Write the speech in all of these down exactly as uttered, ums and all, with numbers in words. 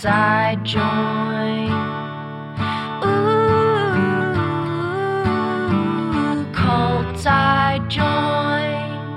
cults I join. Ooh, cults I join.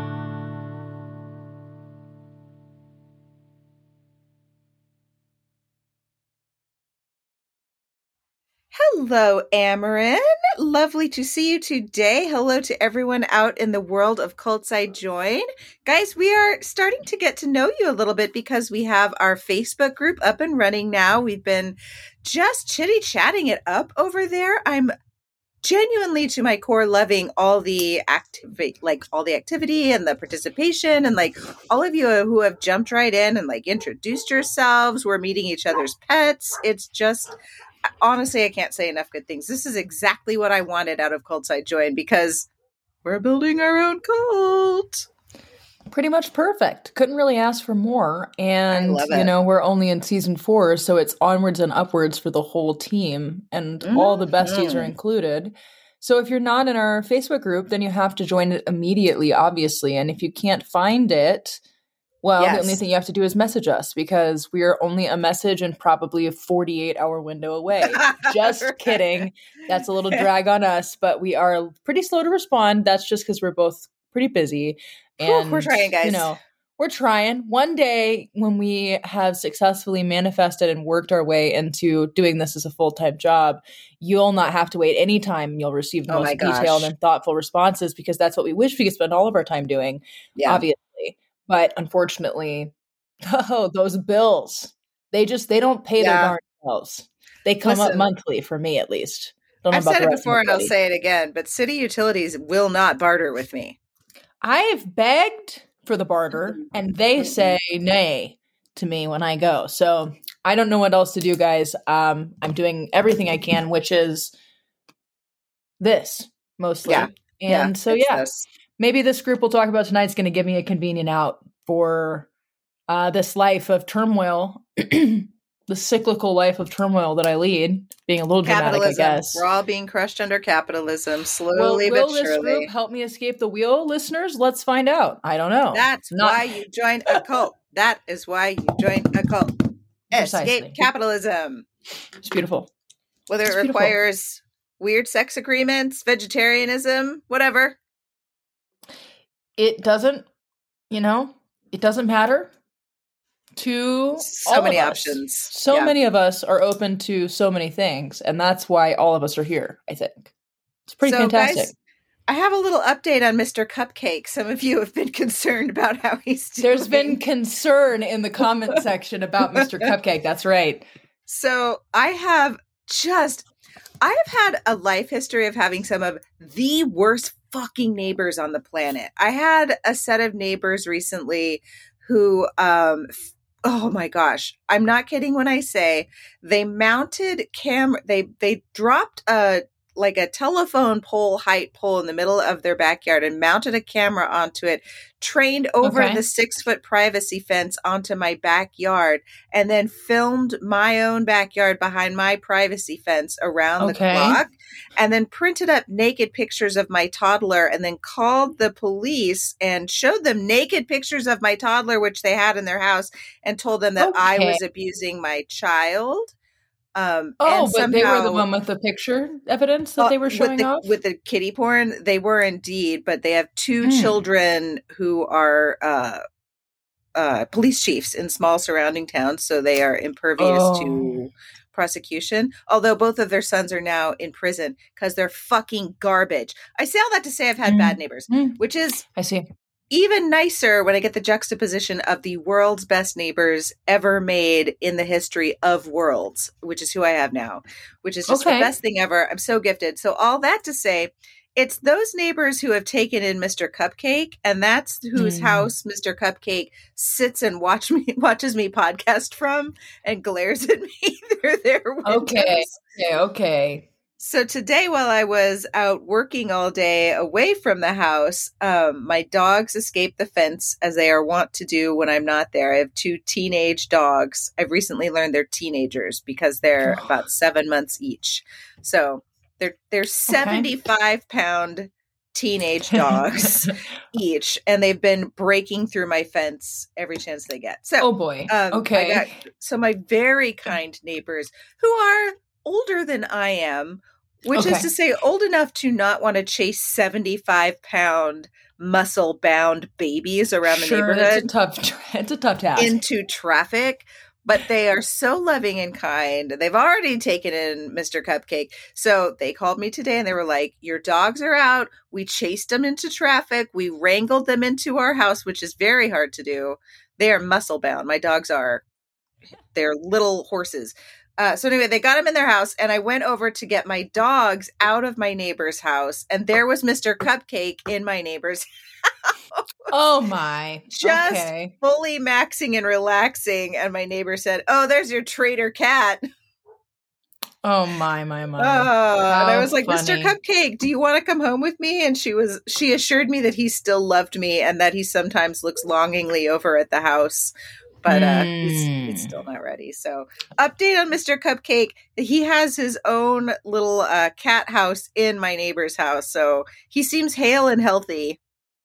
Hello, Amarin. Lovely to see you today. Hello to everyone out in the world of Cults I Join. Guys, we are starting to get to know you a little bit because we have our Facebook group up and running now. We've been just chitty-chatting it up over there. I'm genuinely to my core loving all the activity, like all the activity and the participation, and like all of you who have jumped right in and like introduced yourselves. We're meeting each other's pets. It's just... honestly, I can't say enough good things. This is exactly what I wanted out of Cults I Join because we're building our own cult. Pretty much perfect. Couldn't really ask for more. And, you know, we're only in season four, so it's onwards and upwards for the whole team. And mm-hmm. all the besties are included. So if you're not in our Facebook group, then you have to join it immediately, obviously. And if you can't find it... well, yes. The only thing you have to do is message us because we are only a message and probably a forty-eight hour window away. Just right. Kidding. That's a little drag on us, but we are pretty slow to respond. That's just because we're both pretty busy. And, Ooh, we're trying, guys. You know, we're trying. One day when we have successfully manifested and worked our way into doing this as a full-time job, you'll not have to wait any time and you'll receive the oh most detailed and thoughtful responses because that's what we wish we could spend all of our time doing, yeah. obviously. But unfortunately, oh, those bills, they just, they don't pay yeah. their darn bills. They come Listen, up monthly for me, at least. I've said it before and I'll say it again, but city utilities will not barter with me. I've begged for the barter and they say nay to me when I go. So I don't know what else to do, guys. Um, I'm doing everything I can, which is this mostly. Yeah. And yeah, so, yeah. This. Maybe this group we'll talk about tonight is going to give me a convenient out for uh, this life of turmoil, the cyclical life of turmoil that I lead, being a little dramatic, I guess. We're all being crushed under capitalism, slowly well, but surely. Will this group help me escape the wheel, listeners? Let's find out. I don't know. That's Not- why you joined a cult. That is why you joined a cult. Precisely. Escape capitalism. It's beautiful. Whether it's it beautiful. requires weird sex agreements, vegetarianism, whatever. It doesn't, you know, it doesn't matter to so all many of options. Us. So yeah. many of us are open to so many things, and that's why all of us are here, I think. It's pretty so fantastic. Guys, I have a little update on Mister Cupcake. Some of you have been concerned about how he's doing. There's been concern in the comment section about Mister Cupcake. That's right. So I have just, I have had a life history of having some of the worst fucking neighbors on the planet. I had a set of neighbors recently who, um, oh my gosh, I'm not kidding when I say they mounted camera. They they dropped a like a telephone pole height pole in the middle of their backyard and mounted a camera onto it, trained over okay. the six foot privacy fence onto my backyard, and then filmed my own backyard behind my privacy fence around okay. the clock, and then printed up naked pictures of my toddler and then called the police and showed them naked pictures of my toddler, which they had in their house, and told them that okay. I was abusing my child. Um, oh, and but somehow, they were the one with the picture evidence that uh, they were showing with the, off? With the kitty porn, they were indeed, but they have two mm. children who are uh, uh, police chiefs in small surrounding towns, so they are impervious oh. to prosecution, although both of their sons are now in prison because they're fucking garbage. I say all that to say I've had mm. bad neighbors, mm. which is... I see. Even nicer when I get the juxtaposition of the world's best neighbors ever made in the history of worlds, which is who I have now, which is just okay. the best thing ever. I'm so gifted. So all that to say, it's those neighbors who have taken in Mister Cupcake, and that's whose mm. house Mister Cupcake sits and watch me watches me podcast from and glares at me through their windows. Okay, okay, okay. So today, while I was out working all day away from the house, um, my dogs escaped the fence, as they are wont to do when I'm not there. I have two teenage dogs. I've recently learned they're teenagers because they're about seven months each. So they're they're seventy-five pound teenage dogs each, and they've been breaking through my fence every chance they get. So, oh boy, um, okay. I got, so my very kind neighbors who are older than I am, which Okay. is to say old enough to not want to chase seventy-five pound muscle bound babies around the Sure, neighborhood. It's a tough, it's a tough task. Into traffic. But they are so loving and kind. They've already taken in Mister Cupcake. So they called me today and they were like, your dogs are out. We chased them into traffic. We wrangled them into our house, which is very hard to do. They are muscle bound. My dogs are, they're little horses. Uh, so anyway, they got them in their house and I went over to get my dogs out of my neighbor's house. And there was Mister Cupcake in my neighbor's house. Oh my. Just okay. fully maxing and relaxing. And my neighbor said, oh, there's your traitor cat. Oh my, my, my. Oh, and I was like, funny. Mister Cupcake, do you want to come home with me? And she was, she assured me that he still loved me and that he sometimes looks longingly over at the house. But uh, mm. he's, he's still not ready. So update on Mister Cupcake. He has his own little uh, cat house in my neighbor's house. So he seems hale and healthy.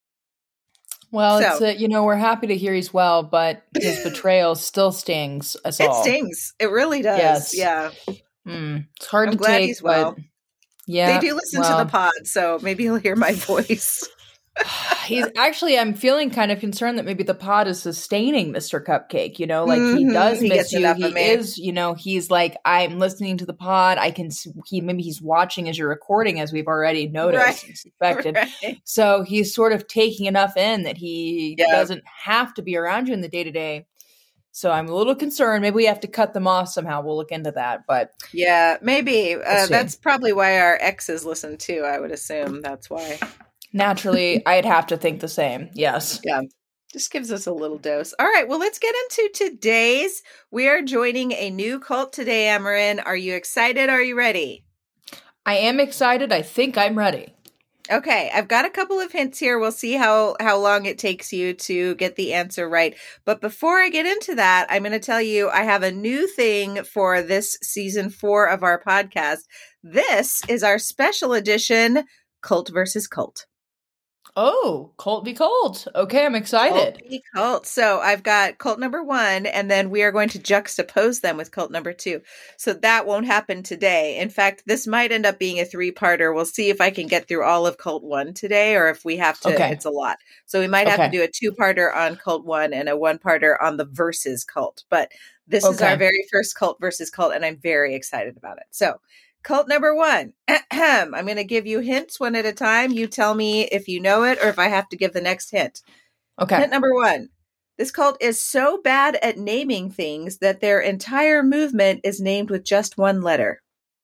Well, so, it's a, you know, we're happy to hear he's well, but his betrayal still stings us all. It stings. It really does. Yes. Yeah. Mm. It's hard I'm to glad take, he's well. But yeah, they do listen well. to the pod, so maybe he'll hear my voice. He's actually, I'm feeling kind of concerned that maybe the pod is sustaining Mister Cupcake, you know, like mm-hmm. he does he miss you. He me. is, you know, he's like, I'm listening to the pod. I can see, he, maybe he's watching as you're recording, as we've already noticed right. and suspected. Right. So he's sort of taking enough in that he yeah. doesn't have to be around you in the day to day. So I'm a little concerned. Maybe we have to cut them off somehow. We'll look into that. But yeah, maybe we'll uh, that's probably why our exes listen too. I would assume that's why. Naturally, I'd have to think the same. Yes. Yeah. Just gives us a little dose. All right. Well, let's get into today's. We are joining a new cult today, Amarin. Are you excited? Are you ready? I am excited. I think I'm ready. Okay. I've got a couple of hints here. We'll see how, how long it takes you to get the answer right. But before I get into that, I'm going to tell you I have a new thing for this season four of our podcast. This is our special edition, Cult versus Cult. Oh, cult be cult. Okay, I'm excited. Cult be cult. So I've got cult number one, and then we are going to juxtapose them with cult number two. So that won't happen today. In fact, this might end up being a three-parter. We'll see if I can get through all of cult one today, or if we have to, okay. It's a lot. So we might have okay. to do a two-parter on cult one and a one-parter on the versus cult. But this okay. is our very first cult versus cult, and I'm very excited about it. So cult number one. I'm going to give you hints one at a time. You tell me if you know it or if I have to give the next hint. Okay. Hint number one. This cult is so bad at naming things that their entire movement is named with just one letter.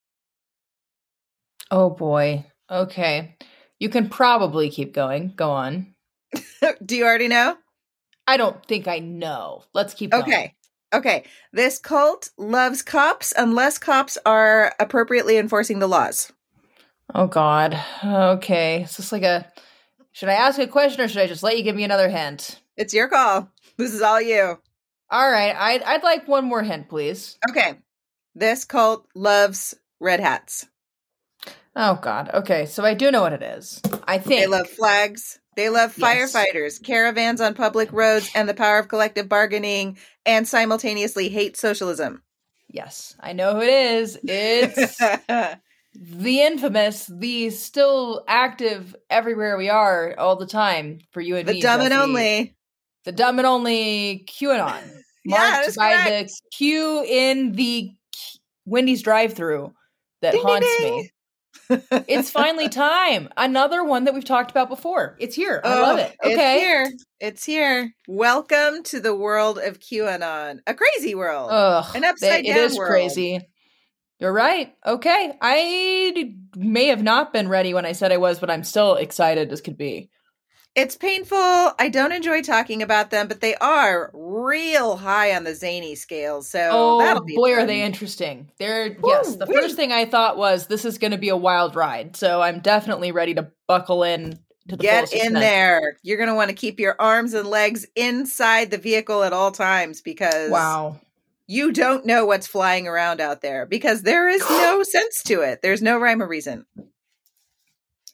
Oh, boy. Okay. You can probably keep going. Go on. Do you already know? I don't think I know. Let's keep going. Okay. Okay, this cult loves cops unless cops are appropriately enforcing the laws. Oh, God. Okay. Is this like a... Should I ask a question or should I just let you give me another hint? It's your call. This is all you. All right. I'd, I'd like one more hint, please. Okay. This cult loves red hats. Oh, God. Okay. So I do know what it is. I think. They love flags. They love firefighters, yes. caravans on public roads, and the power of collective bargaining, and simultaneously hate socialism. Yes, I know who it is. It's the infamous, the still active everywhere we are all the time for you and the me. The dumb Jesse. and only. The dumb and only QAnon. Yeah, marked by correct. the Q in the Wendy's drive-thru that ding, haunts ding, ding. me. It's finally time. Another one that we've talked about before. It's here. I oh, love it. Okay. It's here. It's here. Welcome to the world of QAnon. A crazy world. Ugh, An upside it down is world. crazy. You're right. Okay. I may have not been ready when I said I was, but I'm still excited as could be. It's painful. I don't enjoy talking about them, but they are real high on the zany scale. So oh, that'll be boy, fun. are they interesting. They're Woo, yes. The wee. first thing I thought was this is going to be a wild ride. So I'm definitely ready to buckle in to the Get fullest in extent. there. You're going to want to keep your arms and legs inside the vehicle at all times because wow. you don't know what's flying around out there because there is no sense to it. There's no rhyme or reason.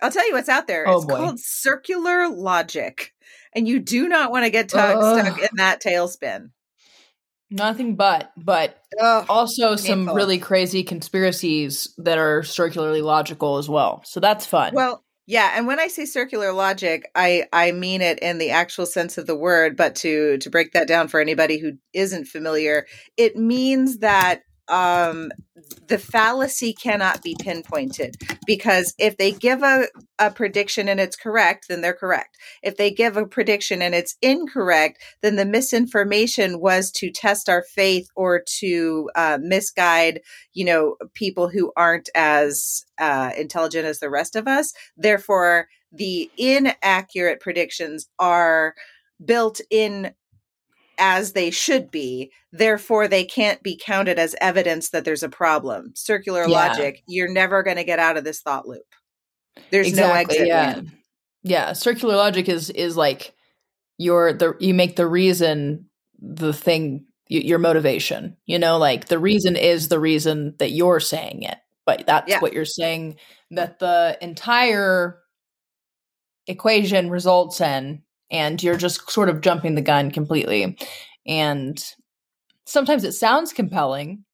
I'll tell you what's out there. Oh, it's boy. called circular logic. And you do not want to get t- stuck in that tailspin. Nothing but, but Ugh, also some painful. really crazy conspiracies that are circularly logical as well. So that's fun. Well, yeah, and when I say circular logic, I, I mean it in the actual sense of the word, but to to break that down for anybody who isn't familiar, it means that um, the fallacy cannot be pinpointed, because if they give a, a prediction and it's correct, then they're correct. If they give a prediction and it's incorrect, then the misinformation was to test our faith or to uh, misguide, you know, people who aren't as uh, intelligent as the rest of us. Therefore, the inaccurate predictions are built in as they should be. Therefore, they can't be counted as evidence that there's a problem. Circular Yeah. logic, you're never going to get out of this thought loop. There's exactly, no exit. Yeah. in. Yeah. Circular logic is is like your the you make the reason the thing y- your motivation. You know, like the reason is the reason that you're saying it, but that's Yeah. what you're saying that the entire equation results in, and you're just sort of jumping the gun completely. And sometimes it sounds compelling,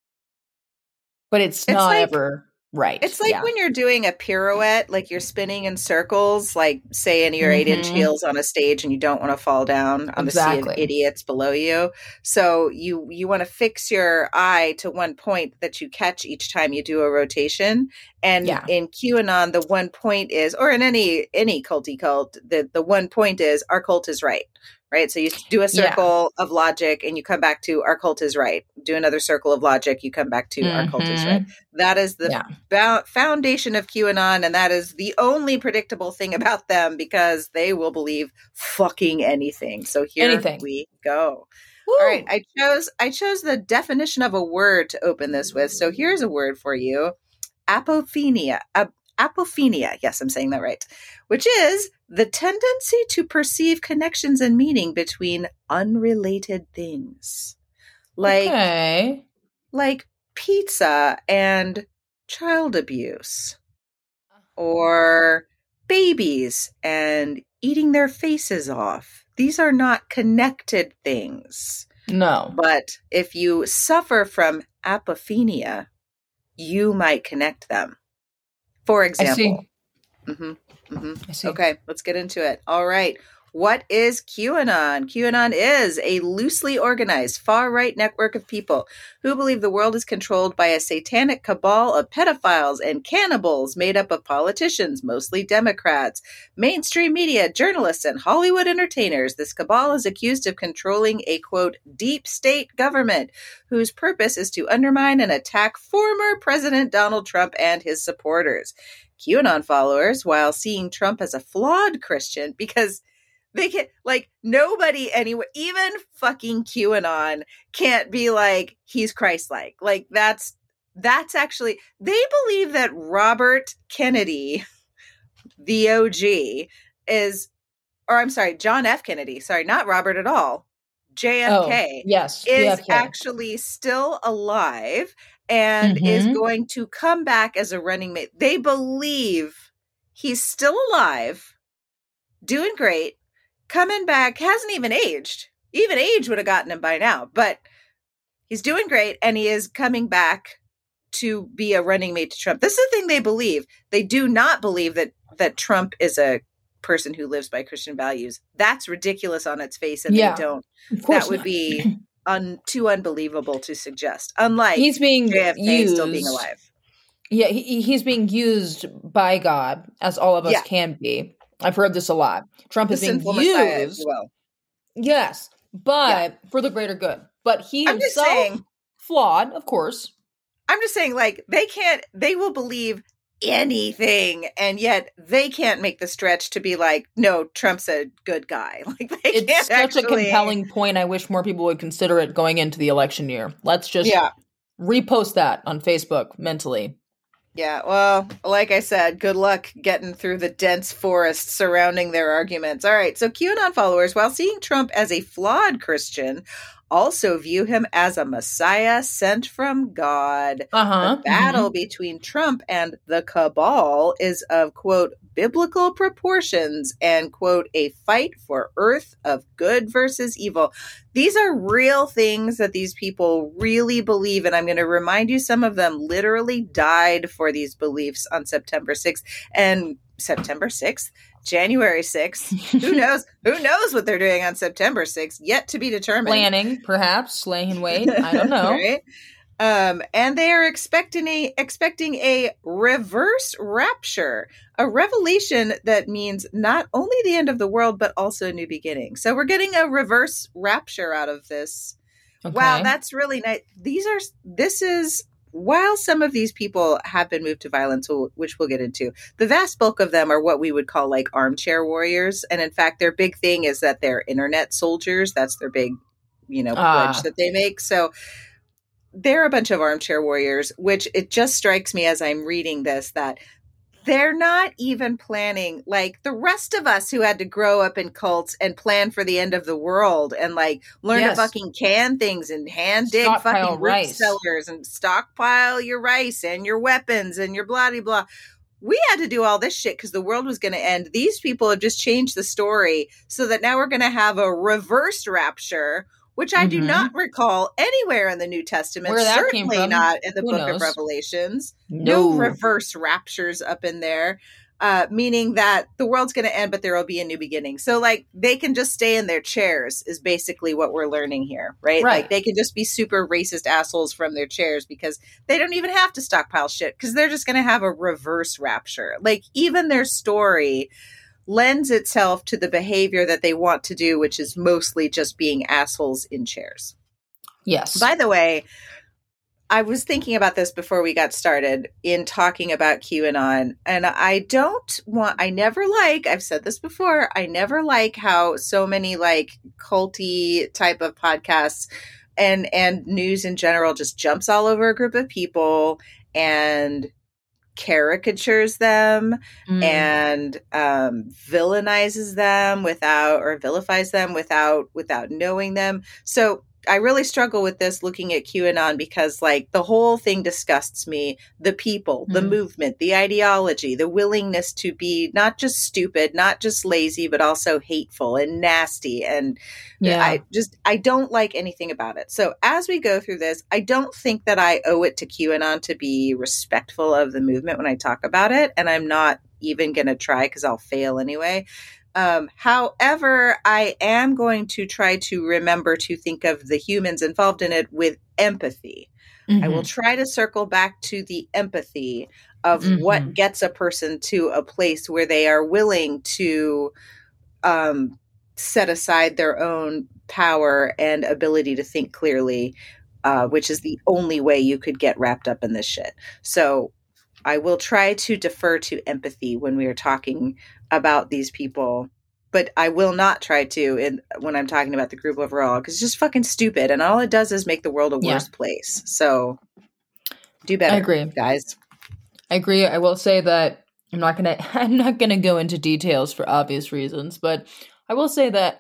but it's, It's not like- ever right. It's like Yeah. when you're doing a pirouette, like you're spinning in circles, like say in your eight inch Mhm. heels on a stage, and you don't want to fall down on the sea Exactly. of idiots below you. So you you want to fix your eye to one point that you catch each time you do a rotation. And Yeah. in QAnon, the one point is, or in any any culty cult, the the one point is our cult is right. Right. So you do a circle of logic and you come back to our cult is right. Do another circle of logic, you come back to our cult is right. That is the Yeah. ba- foundation of QAnon, and that is the only predictable thing about them, because they will believe fucking anything. So here Anything. we go. Woo! All right, I chose I chose the definition of a word to open this with. So here's a word for you: apophenia. Uh, apophenia. Yes, I'm saying that right. Which is the tendency to perceive connections and meaning between unrelated things, like Okay. like pizza and child abuse, or babies and eating their faces off. These are not connected things. No. But if you suffer from apophenia, you might connect them. For I example. see. Mm-hmm, mm-hmm. I see. Okay, let's get into it. All right. What is QAnon? QAnon is a loosely organized far-right network of people who believe the world is controlled by a satanic cabal of pedophiles and cannibals made up of politicians, mostly Democrats, mainstream media, journalists, and Hollywood entertainers. This cabal is accused of controlling a, quote, deep state government whose purpose is to undermine and attack former President Donald Trump and his supporters. QAnon followers, while seeing Trump as a flawed Christian, because they can't, like, nobody anywhere, even fucking QAnon can't be like, he's Christ-like. Like, that's, that's actually, they believe that Robert Kennedy, the O G, is, or I'm sorry, John F. Kennedy, sorry, not Robert at all, J F K, Oh, yes. is J F K. actually still alive and Mhm. is going to come back as a running mate. They believe he's still alive, doing great, coming back, hasn't even aged. Even age would have gotten him by now, but he's doing great, and he is coming back to be a running mate to Trump. This is the thing they believe. They do not believe that that Trump is a person who lives by Christian values. That's ridiculous on its face, and Yeah, they don't. Of course That would not. be un, too unbelievable to suggest. Unlike He's being J F K used. still being alive. Yeah, he, he's being used by God, as all of us Yeah. can be. I've heard this a lot. Trump The is being sinful Messiah, if used. you will. Yes, but for the greater good. But he I'm just himself, saying. flawed, of course. I'm just saying, like, they can't, they will believe anything, and yet they can't make the stretch to be like, no, Trump's a good guy. Like, they It's can't such actually, a compelling point. I wish more people would consider it going into the election year. Let's just Yeah. repost that on Facebook mentally. Yeah, well, like I said, good luck getting through the dense forest surrounding their arguments. All right, so QAnon followers, while seeing Trump as a flawed Christian, also view him as a messiah sent from God. Uh-huh. The battle mm-hmm. between Trump and the cabal is of, quote, biblical proportions and, quote, a fight for earth of good versus evil. These are real things that these people really believe. And I'm going to remind you, some of them literally died for these beliefs on September sixth. And September sixth? January sixth. Who knows? Who knows what they're doing on September sixth? Yet to be determined. Planning, perhaps, laying in wait. I don't know. Right? Um, and they are expecting a expecting a reverse rapture, a revelation that means not only the end of the world, but also a new beginning. So we're getting a reverse rapture out of this. Okay. Wow, that's really nice. These are, this is, while some of these people have been moved to violence, which we'll get into, the vast bulk of them are what we would call like armchair warriors. And in fact, their big thing is that they're internet soldiers. That's their big, you know, pledge uh. that they make. So they're a bunch of armchair warriors, which it just strikes me as I'm reading this that they're not even planning like the rest of us who had to grow up in cults and plan for the end of the world and like learn yes. to fucking can things and hand dig stockpile fucking root cellars and stockpile your rice and your weapons and your blah, blah, blah. We had to do all this shit because the world was going to end. These people have just changed the story so that now we're going to have a reverse rapture, which I mm-hmm. do not recall anywhere in the New Testament. Where that Certainly came from. Not in the Who book knows? Of Revelations. No. no reverse raptures up in there, uh, meaning that the world's going to end, but there will be a new beginning. So, like, they can just stay in their chairs is basically what we're learning here, right? Right. Like, they can just be super racist assholes from their chairs because they don't even have to stockpile shit because they're just going to have a reverse rapture. Like, even their story lends itself to the behavior that they want to do, which is mostly just being assholes in chairs. Yes. By the way, I was thinking about this before we got started in talking about QAnon, and I don't want, I never like, I've said this before, I never like how so many like culty type of podcasts and, and news in general just jumps all over a group of people and caricatures them mm. and um, villainizes them without or vilifies them without without knowing them. So I really struggle with this looking at QAnon because like the whole thing disgusts me. The people, mm. the movement, the ideology, the willingness to be not just stupid, not just lazy, but also hateful and nasty. And yeah. I just, I don't like anything about it. So as we go through this, I don't think that I owe it to QAnon to be respectful of the movement when I talk about it. And I'm not even going to try because I'll fail anyway. Um, however, I am going to try to remember to think of the humans involved in it with empathy. Mm-hmm. I will try to circle back to the empathy of mm-hmm. what gets a person to a place where they are willing to um, set aside their own power and ability to think clearly, uh, which is the only way you could get wrapped up in this shit. So I will try to defer to empathy when we are talking about these people, but I will not try to in when I'm talking about the group overall because it's just fucking stupid and all it does is make the world a worse yeah. place. So do better. I agree, guys. I agree. I will say that I'm not gonna I'm not gonna go into details for obvious reasons, but I will say that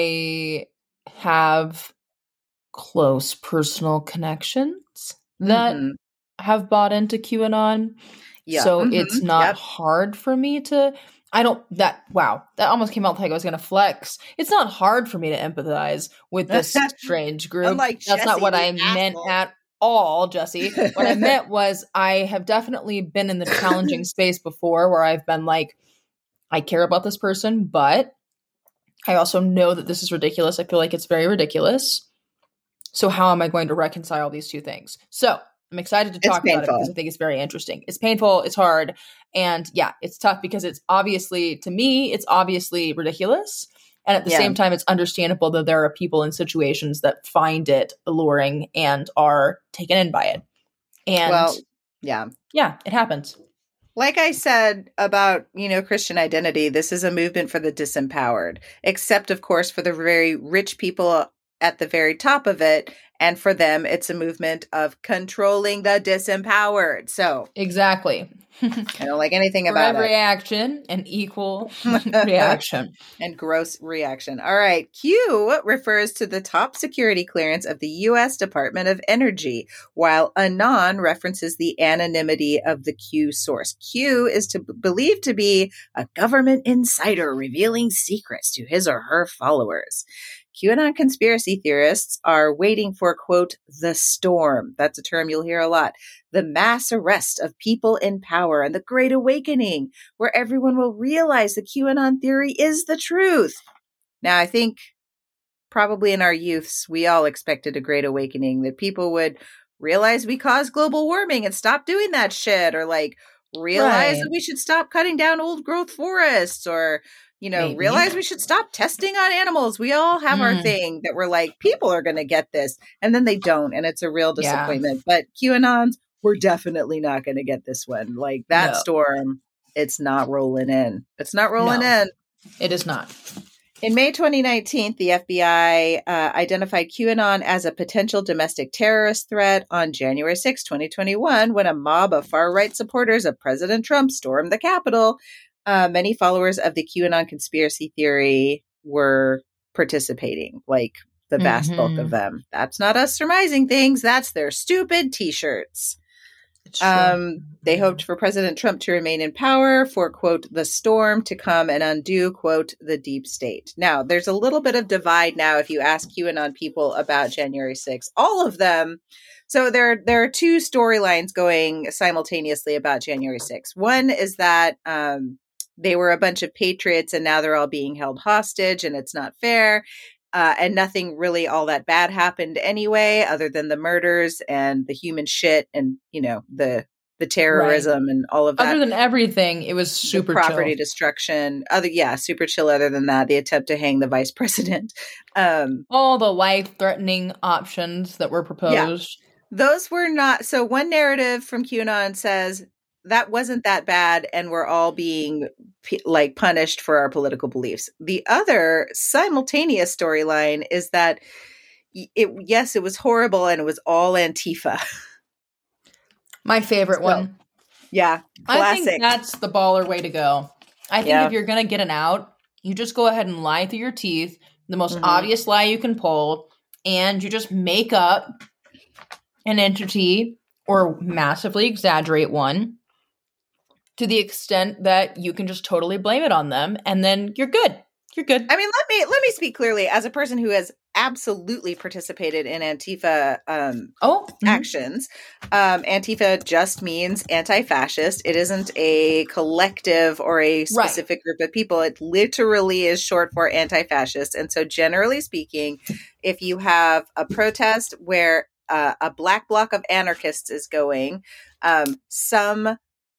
I have close personal connections that mm-hmm. have bought into QAnon. Yeah. So mm-hmm. it's not yep. hard for me to, I don't, that, wow, that almost came out like I was going to flex. It's not hard for me to empathize with this strange group. Unlike That's Jesse, not what I asshole. meant at all, Jesse. What I meant was I have definitely been in the challenging space before where I've been like, I care about this person, but I also know that this is ridiculous. I feel like it's very ridiculous. So how am I going to reconcile these two things? So I'm excited to talk about it because I think it's very interesting. It's painful. It's hard. And yeah, it's tough because it's obviously, to me, it's obviously ridiculous. And at the yeah. same time, it's understandable that there are people in situations that find it alluring and are taken in by it. And well, yeah, yeah, it happens. Like I said about, you know, Christian identity, this is a movement for the disempowered, except, of course, for the very rich people at the very top of it And for them, it's a movement of controlling the disempowered. So exactly. I don't like anything For about every it. action, an equal reaction. And gross reaction. All right. Q refers to the top security clearance of the U S Department of Energy, while Anon references the anonymity of the Q source. Q is to believed to be a government insider revealing secrets to his or her followers. QAnon conspiracy theorists are waiting for, quote, the storm. That's a term you'll hear a lot. The mass arrest of people in power and the Great Awakening, where everyone will realize the QAnon theory is the truth. Now, I think probably in our youths, we all expected a Great Awakening, that people would realize we caused global warming and stop doing that shit, or like realize Right. that we should stop cutting down old growth forests, or you know, Maybe. realize we should stop testing on animals. We all have mm. our thing that we're like, people are going to get this. And then they don't. And it's a real disappointment. Yeah. But QAnons, we're definitely not going to get this one. Like that no. storm, it's not rolling in. It's not rolling no, in. It is not. In May twenty nineteen, the F B I uh, identified QAnon as a potential domestic terrorist threat on January sixth, twenty twenty-one, when a mob of far-right supporters of President Trump stormed the Capitol. Uh, many followers of the QAnon conspiracy theory were participating, like the vast mm-hmm. bulk of them. That's not us surmising things. That's their stupid T-shirts. Um, they hoped for President Trump to remain in power, for, quote, the storm to come and undo, quote, the deep state. Now, there's a little bit of divide now if you ask QAnon people about January sixth. All of them. So there, there are two storylines going simultaneously about January sixth. One is that um, they were a bunch of patriots and now they're all being held hostage and it's not fair. Uh, and nothing really all that bad happened anyway, other than the murders and the human shit and, you know, the the terrorism right. and all of that. Other than everything, it was super the property chill. destruction. Other, yeah, super chill. Other than that, the attempt to hang the vice president. Um, all the life-threatening options that were proposed. Yeah. Those were not. So one narrative from QAnon says that wasn't that bad and we're all being like punished for our political beliefs. The other simultaneous storyline is that it, yes, it was horrible and it was all Antifa. My favorite so, one. Yeah. Classic. I think that's the baller way to go. I think yeah. if you're going to get an out, you just go ahead and lie through your teeth, the most mm-hmm. obvious lie you can pull, and you just make up an entity or massively exaggerate one to the extent that you can just totally blame it on them, and then you're good. You're good. I mean, let me let me speak clearly as a person who has absolutely participated in Antifa um, oh, mm-hmm. actions. Um, Antifa just means anti-fascist. It isn't a collective or a specific right. group of people. It literally is short for anti-fascist. And so generally speaking, if you have a protest where uh, a black bloc of anarchists is going, um, some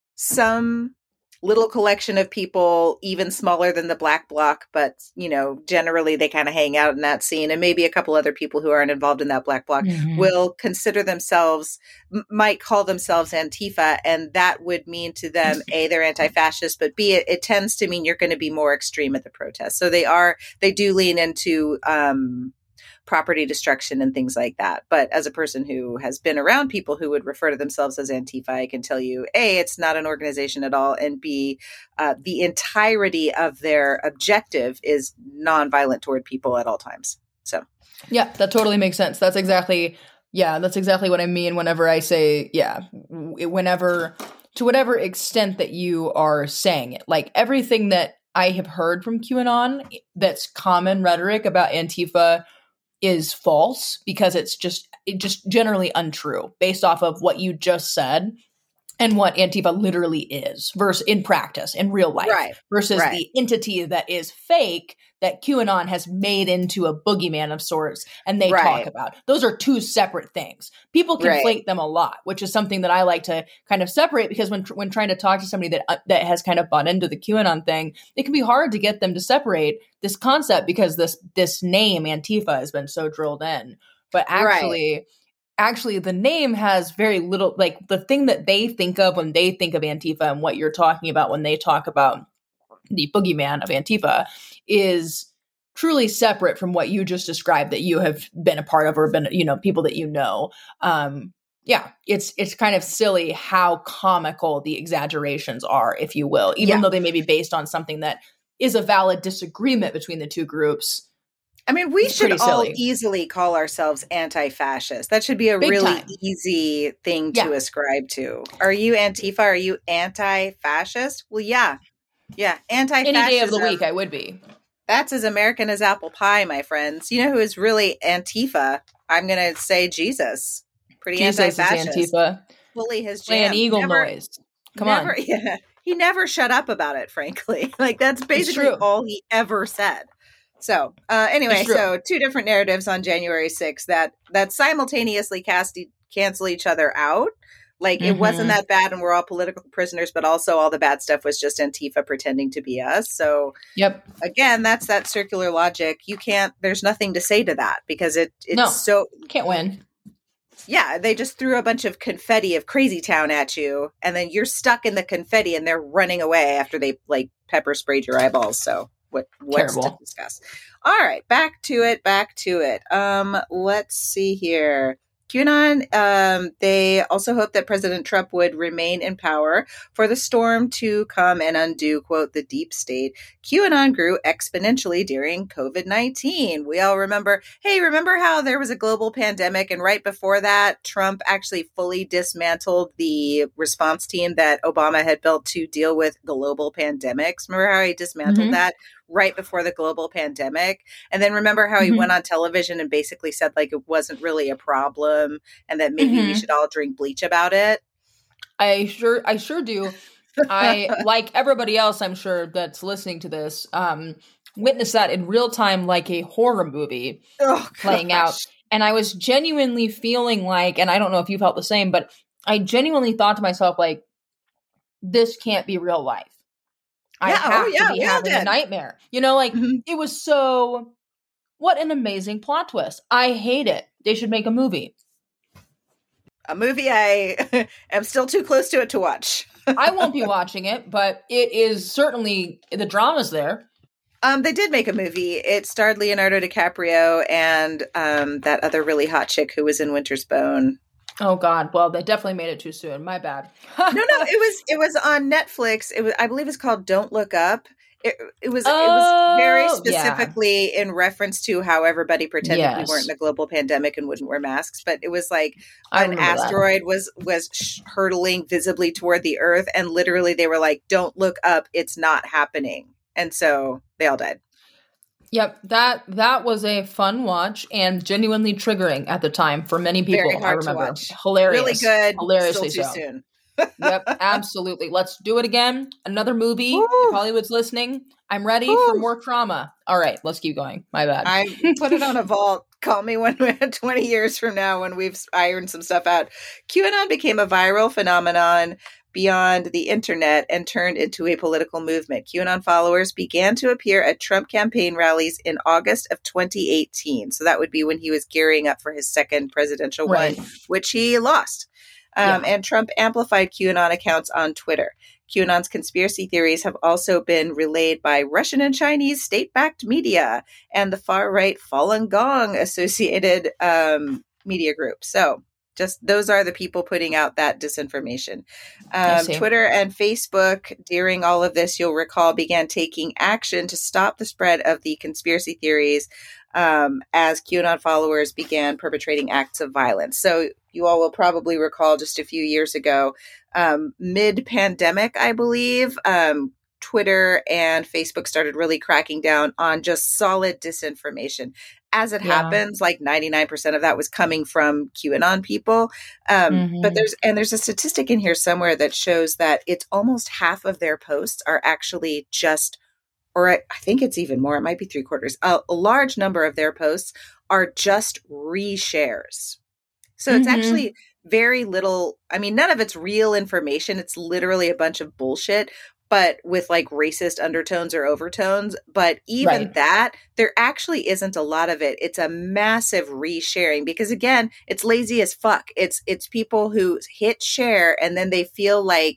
some little collection of people, even smaller than the black bloc, but, you know, generally they kind of hang out in that scene, and maybe a couple other people who aren't involved in that black bloc mm-hmm. will consider themselves, m- might call themselves Antifa, and that would mean to them, A, they're anti-fascist, but B, it, it tends to mean you're going to be more extreme at the protest. So they are, they do lean into um, property destruction and things like that. But as a person who has been around people who would refer to themselves as Antifa, I can tell you, A, it's not an organization at all, and B, uh, the entirety of their objective is nonviolent toward people at all times. So, yeah, that totally makes sense. That's exactly, yeah, that's exactly what I mean whenever I say, yeah, whenever, to whatever extent that you are saying it. Like everything that I have heard from QAnon that's common rhetoric about Antifa is false, because it's just it just generally untrue based off of what you just said and what Antifa literally is versus in practice, in real life, right. versus right. the entity that is fake that QAnon has made into a boogeyman of sorts and they right. talk about. Those are two separate things. People conflate right. them a lot, which is something that I like to kind of separate, because when when trying to talk to somebody that uh, that has kind of bought into the QAnon thing, it can be hard to get them to separate this concept because this this name Antifa has been so drilled in. But actually, right. actually the name has very little, like the thing that they think of when they think of Antifa and what you're talking about when they talk about the boogeyman of Antifa is truly separate from what you just described that you have been a part of or been, you know, people that you know. Um, yeah, it's it's kind of silly how comical the exaggerations are, if you will, even yeah. though they may be based on something that is a valid disagreement between the two groups. I mean, we should all silly. easily call ourselves anti-fascist. That should be a Big really time. easy thing to yeah. ascribe to. Are you Antifa? Are you anti-fascist? Well, yeah. Yeah, anti-fascism. Any day of the week, I would be. That's as American as apple pie, my friends. You know who is really Antifa? I'm going to say Jesus. Pretty Jesus anti-fascist. Is Antifa. Fully his jam. Play an eagle never, noise. Come never, on. Yeah, he never shut up about it, frankly. Like, that's basically all he ever said. So, uh, anyway, so two different narratives on January sixth that, that simultaneously cast e- cancel each other out. Like, mm-hmm. it wasn't that bad and we're all political prisoners, but also all the bad stuff was just Antifa pretending to be us. So, yep. again, that's that circular logic. You can't, there's nothing to say to that because it it's no, so. Can't win. Yeah, they just threw a bunch of confetti of Crazy Town at you, and then you're stuck in the confetti and they're running away after they, like, pepper sprayed your eyeballs. So, what what's Terrible. to discuss? All right, back to it, back to it. Um, let's see here. QAnon, um, they also hope that President Trump would remain in power for the storm to come and undo, quote, the deep state. QAnon grew exponentially during covid nineteen. We all remember, hey, remember how there was a global pandemic and right before that, Trump actually fully dismantled the response team that Obama had built to deal with global pandemics? Remember how he dismantled mm-hmm. that? Right before the global pandemic. And then remember how he mm-hmm. went on television and basically said like it wasn't really a problem and that maybe mm-hmm. we should all drink bleach about it. I sure I sure do. I, like everybody else, I'm sure that's listening to this, um, witnessed that in real time like a horror movie oh, playing out. And I was genuinely feeling like, and I don't know if you felt the same, but I genuinely thought to myself like, this can't be real life. I yeah, have oh, yeah, to be having did. a nightmare. You know, like, mm-hmm. it was so, what an amazing plot twist. I hate it. They should make a movie. A movie I am still too close to it to watch. I won't be watching it, but it is certainly, the drama's there. Um, they did make a movie. It starred Leonardo DiCaprio and um, that other really hot chick who was in Winter's Bone. Oh God! Well, they definitely made it too soon. My bad. no, no, it was it was on Netflix. It was, I believe, it's called "Don't Look Up." It, it was oh, it was very specifically yeah. in reference to how everybody pretended yes. we weren't in a global pandemic and wouldn't wear masks. But it was like I an asteroid that. was was sh- hurtling visibly toward the Earth, and literally they were like, "Don't look up; it's not happening." And so they all died. Yep, that that was a fun watch and genuinely triggering at the time for many people. Very hard I remember. To watch. Hilarious. Really good. Hilariously Still too so. soon. Yep, absolutely. Let's do it again. Another movie. Woo. If Hollywood's listening, I'm ready Woo. for more trauma. All right, let's keep going. My bad. I put it on a vault. Call me when twenty years from now when we've ironed some stuff out. QAnon became a viral phenomenon beyond the internet and turned into a political movement. QAnon followers began to appear at Trump campaign rallies in August of twenty eighteen. So that would be when he was gearing up for his second presidential right. run, which he lost. Um, yeah. And Trump amplified QAnon accounts on Twitter. QAnon's conspiracy theories have also been relayed by Russian and Chinese state-backed media and the far-right Falun Gong associated um, media group. So just those are the people putting out that disinformation. Um, Twitter and Facebook, during all of this, you'll recall, began taking action to stop the spread of the conspiracy theories um, as QAnon followers began perpetrating acts of violence. So you all will probably recall just a few years ago, um, mid-pandemic, I believe, um, Twitter and Facebook started really cracking down on just solid disinformation. As it yeah. happens, like ninety-nine percent of that was coming from QAnon people. Um, mm-hmm. But there's, and there's a statistic in here somewhere that shows that it's almost half of their posts are actually just, or I, I think it's even more, it might be three quarters. A, a large number of their posts are just reshares. So mm-hmm. it's actually very little. I mean, none of it's real information. It's literally a bunch of bullshit, but with like racist undertones or overtones. But even right. that, there actually isn't a lot of it. It's a massive resharing because, again, it's lazy as fuck. It's it's people who hit share and then they feel like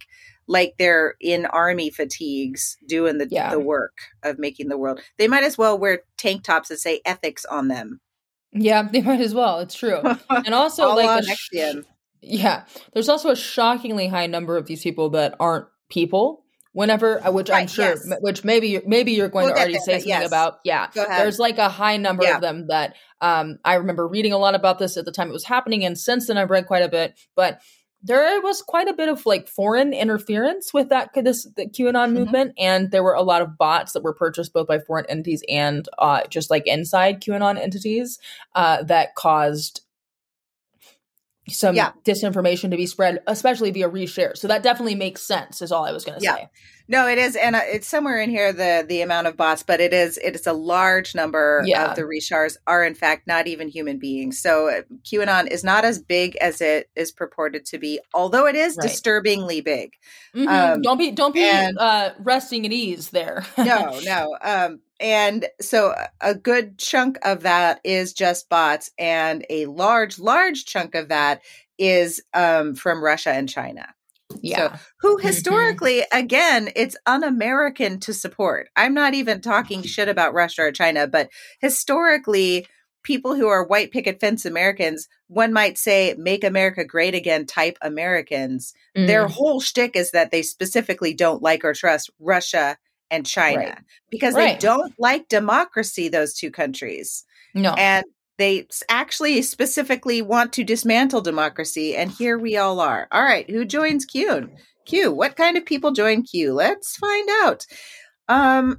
like they're in army fatigues doing the, yeah. the work of making the world. They might as well wear tank tops that say ethics on them. Yeah, they might as well. It's true. And also like, a sh- yeah, there's also a shockingly high number of these people that aren't people. Whenever, which right, I'm sure, yes. which maybe maybe you're going we'll to already there, say something yes. about. Yeah, there's like a high number yeah. of them that um, I remember reading a lot about this at the time it was happening, and since then I've read quite a bit. But there was quite a bit of like foreign interference with that this the QAnon mm-hmm. movement, and there were a lot of bots that were purchased both by foreign entities and uh, just like inside QAnon entities uh, that caused some yeah. disinformation to be spread, especially via reshare. So that definitely makes sense, is all I was going to yeah. say. No, it is. And uh, it's somewhere in here, the the amount of bots, but it is it is a large number yeah. of the reshares are, in fact, not even human beings. So uh, QAnon is not as big as it is purported to be, although it is right. disturbingly big. Mm-hmm. Um, don't be, don't be and, uh, resting at ease there. no, no. Um, and so a good chunk of that is just bots, and a large, large chunk of that is um, from Russia and China. Yeah. So, who historically, mm-hmm. again, it's un-American to support. I'm not even talking shit about Russia or China, but historically, people who are white picket fence Americans, one might say, make America great again type Americans, mm. their whole shtick is that they specifically don't like or trust Russia and China right. because right. they don't like democracy, those two countries. No. And they actually specifically want to dismantle democracy, and here we all are. All right, who joins Q? Q, what kind of people join Q? Let's find out. Um,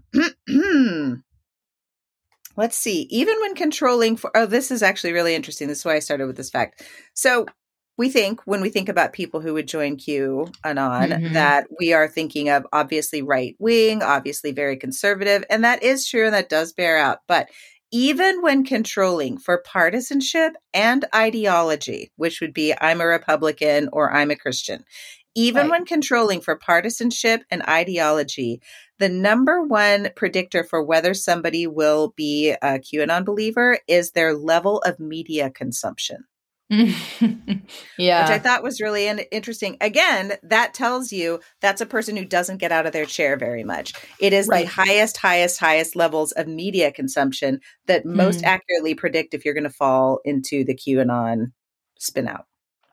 let's see. Even when controlling for, oh, this is actually really interesting. This is why I started with this fact. So we think, when we think about people who would join QAnon, mm-hmm. that we are thinking of obviously right-wing, obviously very conservative, and that is true, and that does bear out. But even when controlling for partisanship and ideology, which would be I'm a Republican or I'm a Christian, even right. when controlling for partisanship and ideology, the number one predictor for whether somebody will be a QAnon believer is their level of media consumption. yeah. Which I thought was really in- interesting. Again, that tells you that's a person who doesn't get out of their chair very much. It is right. the highest, highest, highest levels of media consumption that mm. most accurately predict if you're going to fall into the QAnon spin out.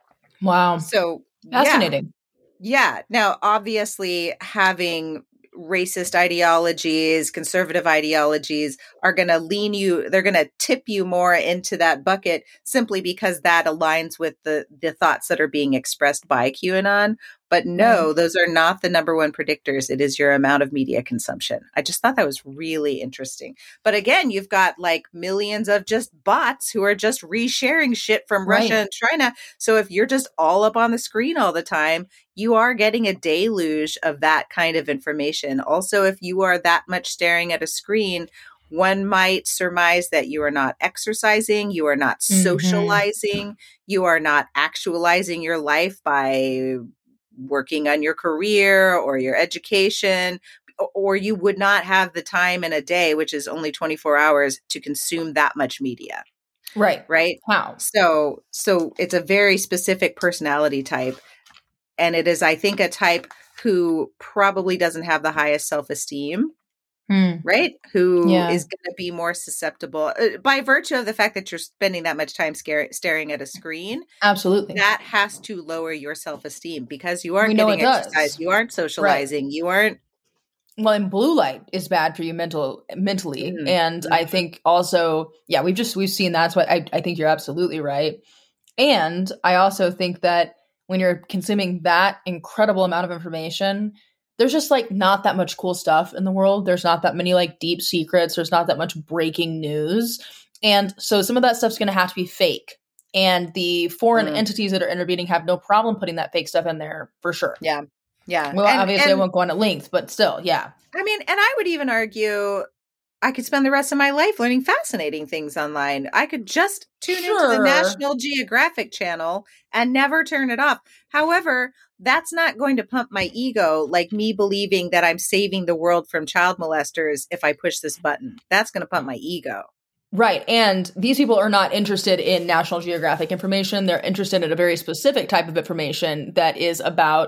Wow. So fascinating. Yeah. yeah. Now, obviously, having racist ideologies, conservative ideologies are going to lean you, they're going to tip you more into that bucket simply because that aligns with the, the thoughts that are being expressed by QAnon. But no, mm. those are not the number one predictors. It is your amount of media consumption. I just thought that was really interesting. But again, you've got like millions of just bots who are just resharing shit from right. Russia and China. So if you're just all up on the screen all the time, you are getting a deluge of that kind of information. Also, if you are that much staring at a screen, one might surmise that you are not exercising, you are not socializing, mm-hmm. you are not actualizing your life by working on your career or your education, or you would not have the time in a day, which is only twenty-four hours, to consume that much media. Right. Right. Wow. So, so it's a very specific personality type. And it is, I think, a type who probably doesn't have the highest self-esteem, hmm. right? Who yeah. is going to be more susceptible uh, by virtue of the fact that you're spending that much time scare- staring at a screen. Absolutely. That has to lower your self-esteem because you aren't getting exercise. You aren't socializing. Right. You aren't. Well, and blue light is bad for you mental mentally. Mm-hmm. And mm-hmm. I think also, yeah, we've just, we've seen that's what I, I think you're absolutely right. And I also think that when you're consuming that incredible amount of information, there's just like not that much cool stuff in the world. There's not that many like deep secrets. There's not that much breaking news. And so some of that stuff's going to have to be fake. And the foreign mm. entities that are intervening have no problem putting that fake stuff in there for sure. Yeah. Yeah. Well, and, obviously and, I won't go on at length, but still, yeah. I mean, and I would even argue I could spend the rest of my life learning fascinating things online. I could just tune sure. into the National Geographic channel and never turn it off. However, that's not going to pump my ego like me believing that I'm saving the world from child molesters if I push this button. That's going to pump my ego. Right. And these people are not interested in National Geographic information. They're interested in a very specific type of information that is about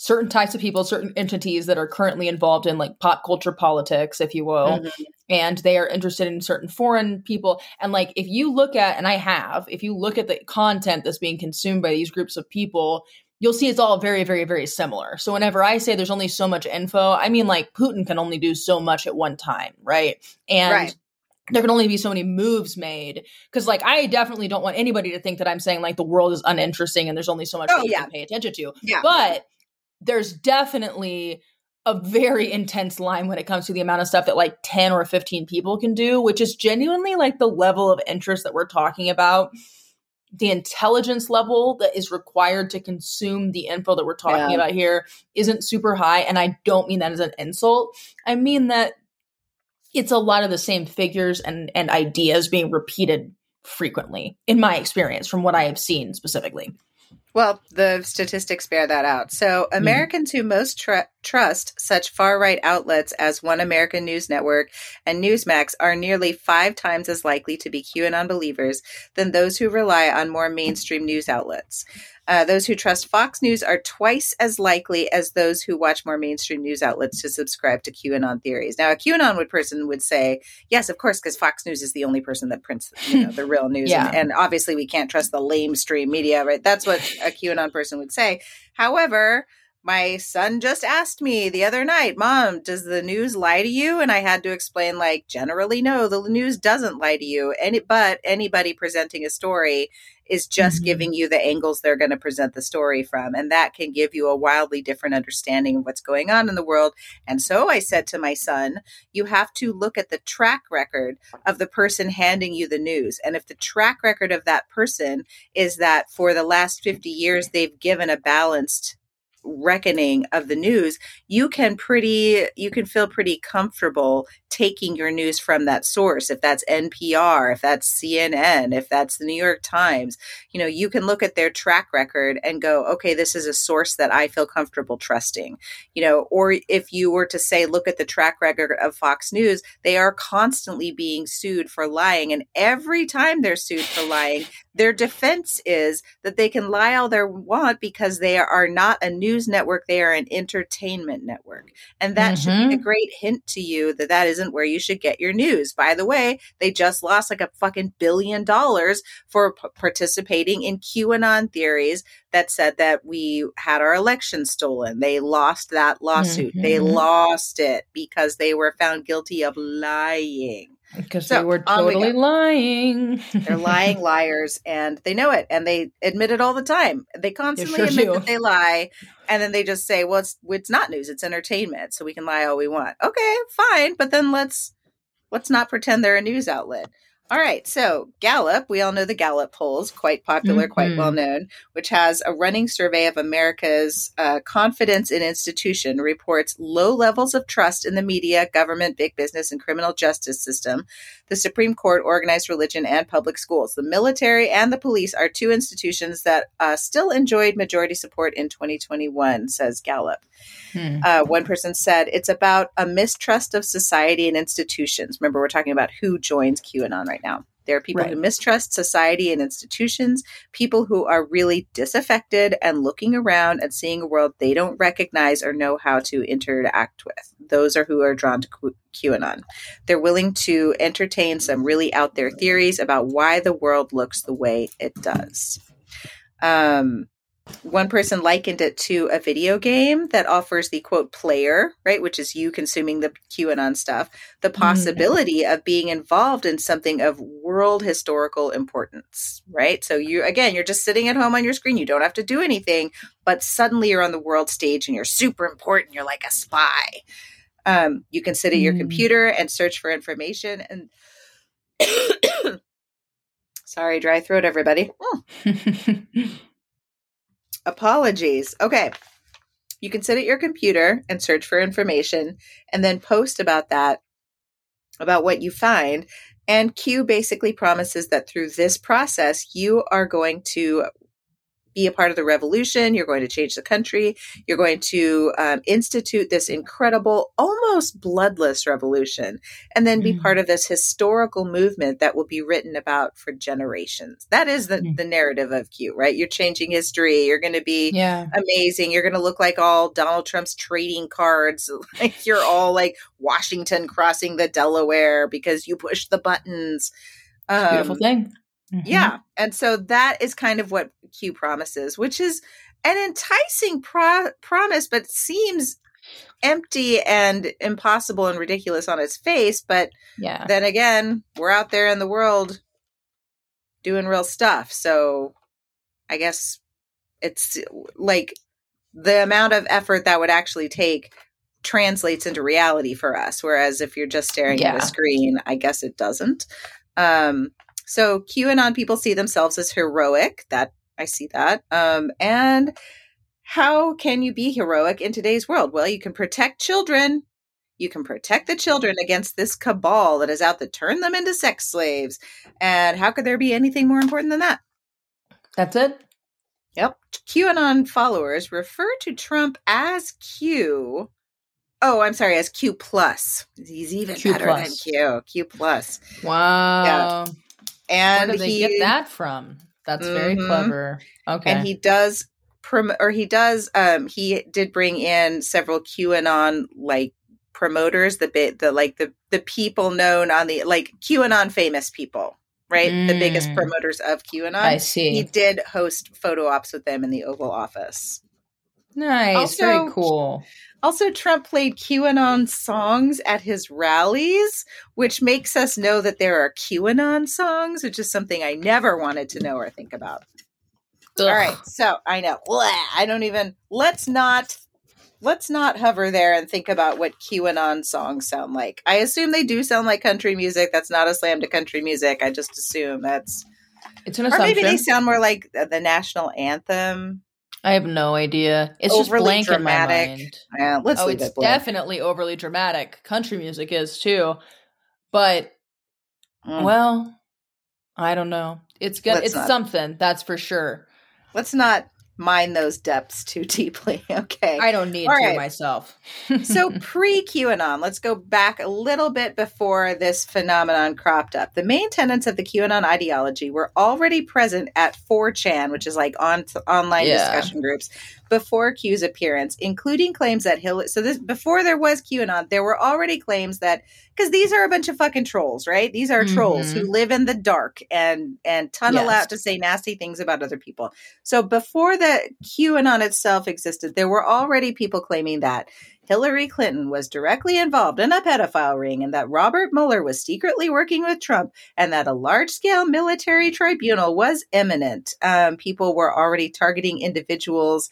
certain types of people, certain entities that are currently involved in like pop culture politics, if you will, mm-hmm. and they are interested in certain foreign people. And like, if you look at, and I have, if you look at the content that's being consumed by these groups of people, you'll see it's all very, very, very similar. So whenever I say there's only so much info, I mean like Putin can only do so much at one time, right? And right. there can only be so many moves made. Because, like, I definitely don't want anybody to think that I'm saying, like, the world is uninteresting and there's only so much oh, that you yeah. can pay attention to. Yeah. But there's definitely a very intense line when it comes to the amount of stuff that, like, ten or fifteen people can do, which is genuinely, like, the level of interest that we're talking about. The intelligence level that is required to consume the info that we're talking yeah. about here isn't super high. And I don't mean that as an insult. I mean that it's a lot of the same figures and, and ideas being repeated frequently, in my experience, from what I have seen specifically. Well, the statistics bear that out. So Americans mm-hmm. who most tr- trust such far-right outlets as One American News Network and Newsmax are nearly five times as likely to be QAnon believers than those who rely on more mainstream news outlets. Uh, those who trust Fox News are twice as likely as those who watch more mainstream news outlets to subscribe to QAnon theories. Now, a QAnon would person would say, yes, of course, because Fox News is the only person that prints you know, the real news. yeah. and, and obviously we can't trust the lamestream media, right? That's what a QAnon person would say. However, my son just asked me the other night, Mom, does the news lie to you? And I had to explain, like, generally, no, the news doesn't lie to you. Any, but anybody presenting a story is just mm-hmm. giving you the angles they're going to present the story from. And that can give you a wildly different understanding of what's going on in the world. And so I said to my son, you have to look at the track record of the person handing you the news. And if the track record of that person is that for the last fifty years, they've given a balanced reckoning of the news, you can pretty you can feel pretty comfortable taking your news from that source. If that's N P R, if that's C N N, if that's the New York Times, you know, you can look at their track record and go, okay, this is a source that I feel comfortable trusting, you know. Or if you were to say, look at the track record of Fox News, they are constantly being sued for lying. And every time they're sued for lying, their defense is that they can lie all they want because they are not a news network. They are an entertainment network. And that mm-hmm. should be a great hint to you that that isn't where you should get your news. By the way, they just lost like a fucking billion dollars for p- participating in QAnon theories that said that we had our election stolen. They lost that lawsuit. Mm-hmm. They lost it because they were found guilty of lying. Because so, they were totally lying. They're lying liars, and they know it, and they admit it all the time. They constantly sure admit do. that they lie, and then they just say, well, it's it's not news, it's entertainment, so we can lie all we want. Okay, fine, but then let's let's not pretend they're a news outlet. All right, so Gallup, we all know the Gallup polls, quite popular, mm-hmm. quite well known, which has a running survey of America's uh, confidence in institution, reports low levels of trust in the media, government, big business, and criminal justice system, the Supreme Court, organized religion, and public schools. The military and the police are two institutions that uh, still enjoyed majority support in twenty twenty-one, says Gallup. Hmm. Uh, one person said, it's about a mistrust of society and institutions. Remember, we're talking about who joins QAnon right now. There are people right. who mistrust society and institutions, people who are really disaffected and looking around and seeing a world they don't recognize or know how to interact with. Those are who are drawn to Q- QAnon. They're willing to entertain some really out there theories about why the world looks the way it does. Um, One person likened it to a video game that offers the, quote, player, right, which is you consuming the QAnon stuff, the possibility mm-hmm. of being involved in something of world historical importance, right? So you, again, you're just sitting at home on your screen. You don't have to do anything, but suddenly you're on the world stage and you're super important. You're like a spy. Um, you can sit at your mm. computer and search for information. And sorry, dry throat, everybody. Mm. Apologies. Okay. You can sit at your computer and search for information and then post about that, about what you find. And Q basically promises that through this process, you are going to be a part of the revolution. You're going to change the country. You're going to um, institute this incredible, almost bloodless revolution, and then be mm. part of this historical movement that will be written about for generations. That is the, mm. the narrative of Q, right? You're changing history. You're going to be yeah. amazing. You're going to look like all Donald Trump's trading cards. Like you're all like Washington crossing the Delaware because you push the buttons. Um, beautiful thing. Mm-hmm. Yeah. And so that is kind of what Q promises, which is an enticing pro- promise, but seems empty and impossible and ridiculous on its face. But yeah. then again, we're out there in the world doing real stuff. So I guess it's like the amount of effort that would actually take translates into reality for us. Whereas if you're just staring yeah. at a screen, I guess it doesn't. Um, So QAnon people see themselves as heroic. That I see that. Um, and how can you be heroic in today's world? Well, you can protect children. You can protect the children against this cabal that is out to turn them into sex slaves. And how could there be anything more important than that? That's it. Yep. QAnon followers refer to Trump as Q. Oh, I'm sorry, as Q plus. He's even Q better plus. than Q. Q plus. Wow. Yeah. And where did he, they get that from? That's mm-hmm. very clever. Okay. And he does, prom- or he does, um, he did bring in several QAnon like promoters, the bit, the like the the people known on the like QAnon famous people, right? Mm. The biggest promoters of QAnon. I see. He did host photo ops with them in the Oval Office. Nice, also, very cool. Also, Trump played QAnon songs at his rallies, which makes us know that there are QAnon songs, which is something I never wanted to know or think about. Ugh. All right, so I know. Blah, I don't even, let's not, let's not hover there and think about what QAnon songs sound like. I assume they do sound like country music. That's not a slam to country music. I just assume that's, it's an assumption. Or maybe they sound more like the national anthem. I have no idea. It's overly just blank dramatic. In my mind. Yeah, let's oh, leave it's it blank. Definitely overly dramatic. Country music is too, but mm. well, I don't know. It's good. Let's it's not. something that's for sure. Let's not mine those depths too deeply. Okay, I don't need All to right. myself. So pre-QAnon, let's go back a little bit before this phenomenon cropped up. The main tenets of the QAnon ideology were already present at four chan, which is like on online yeah. discussion groups, before Q's appearance, including claims that Hillary. So this before there was QAnon, there were already claims that, because these are a bunch of fucking trolls, right? These are mm-hmm. trolls who live in the dark and and tunnel yes. out to say nasty things about other people. So before the QAnon itself existed, there were already people claiming that Hillary Clinton was directly involved in a pedophile ring and that Robert Mueller was secretly working with Trump and that a large-scale military tribunal was imminent. Um, people were already targeting individuals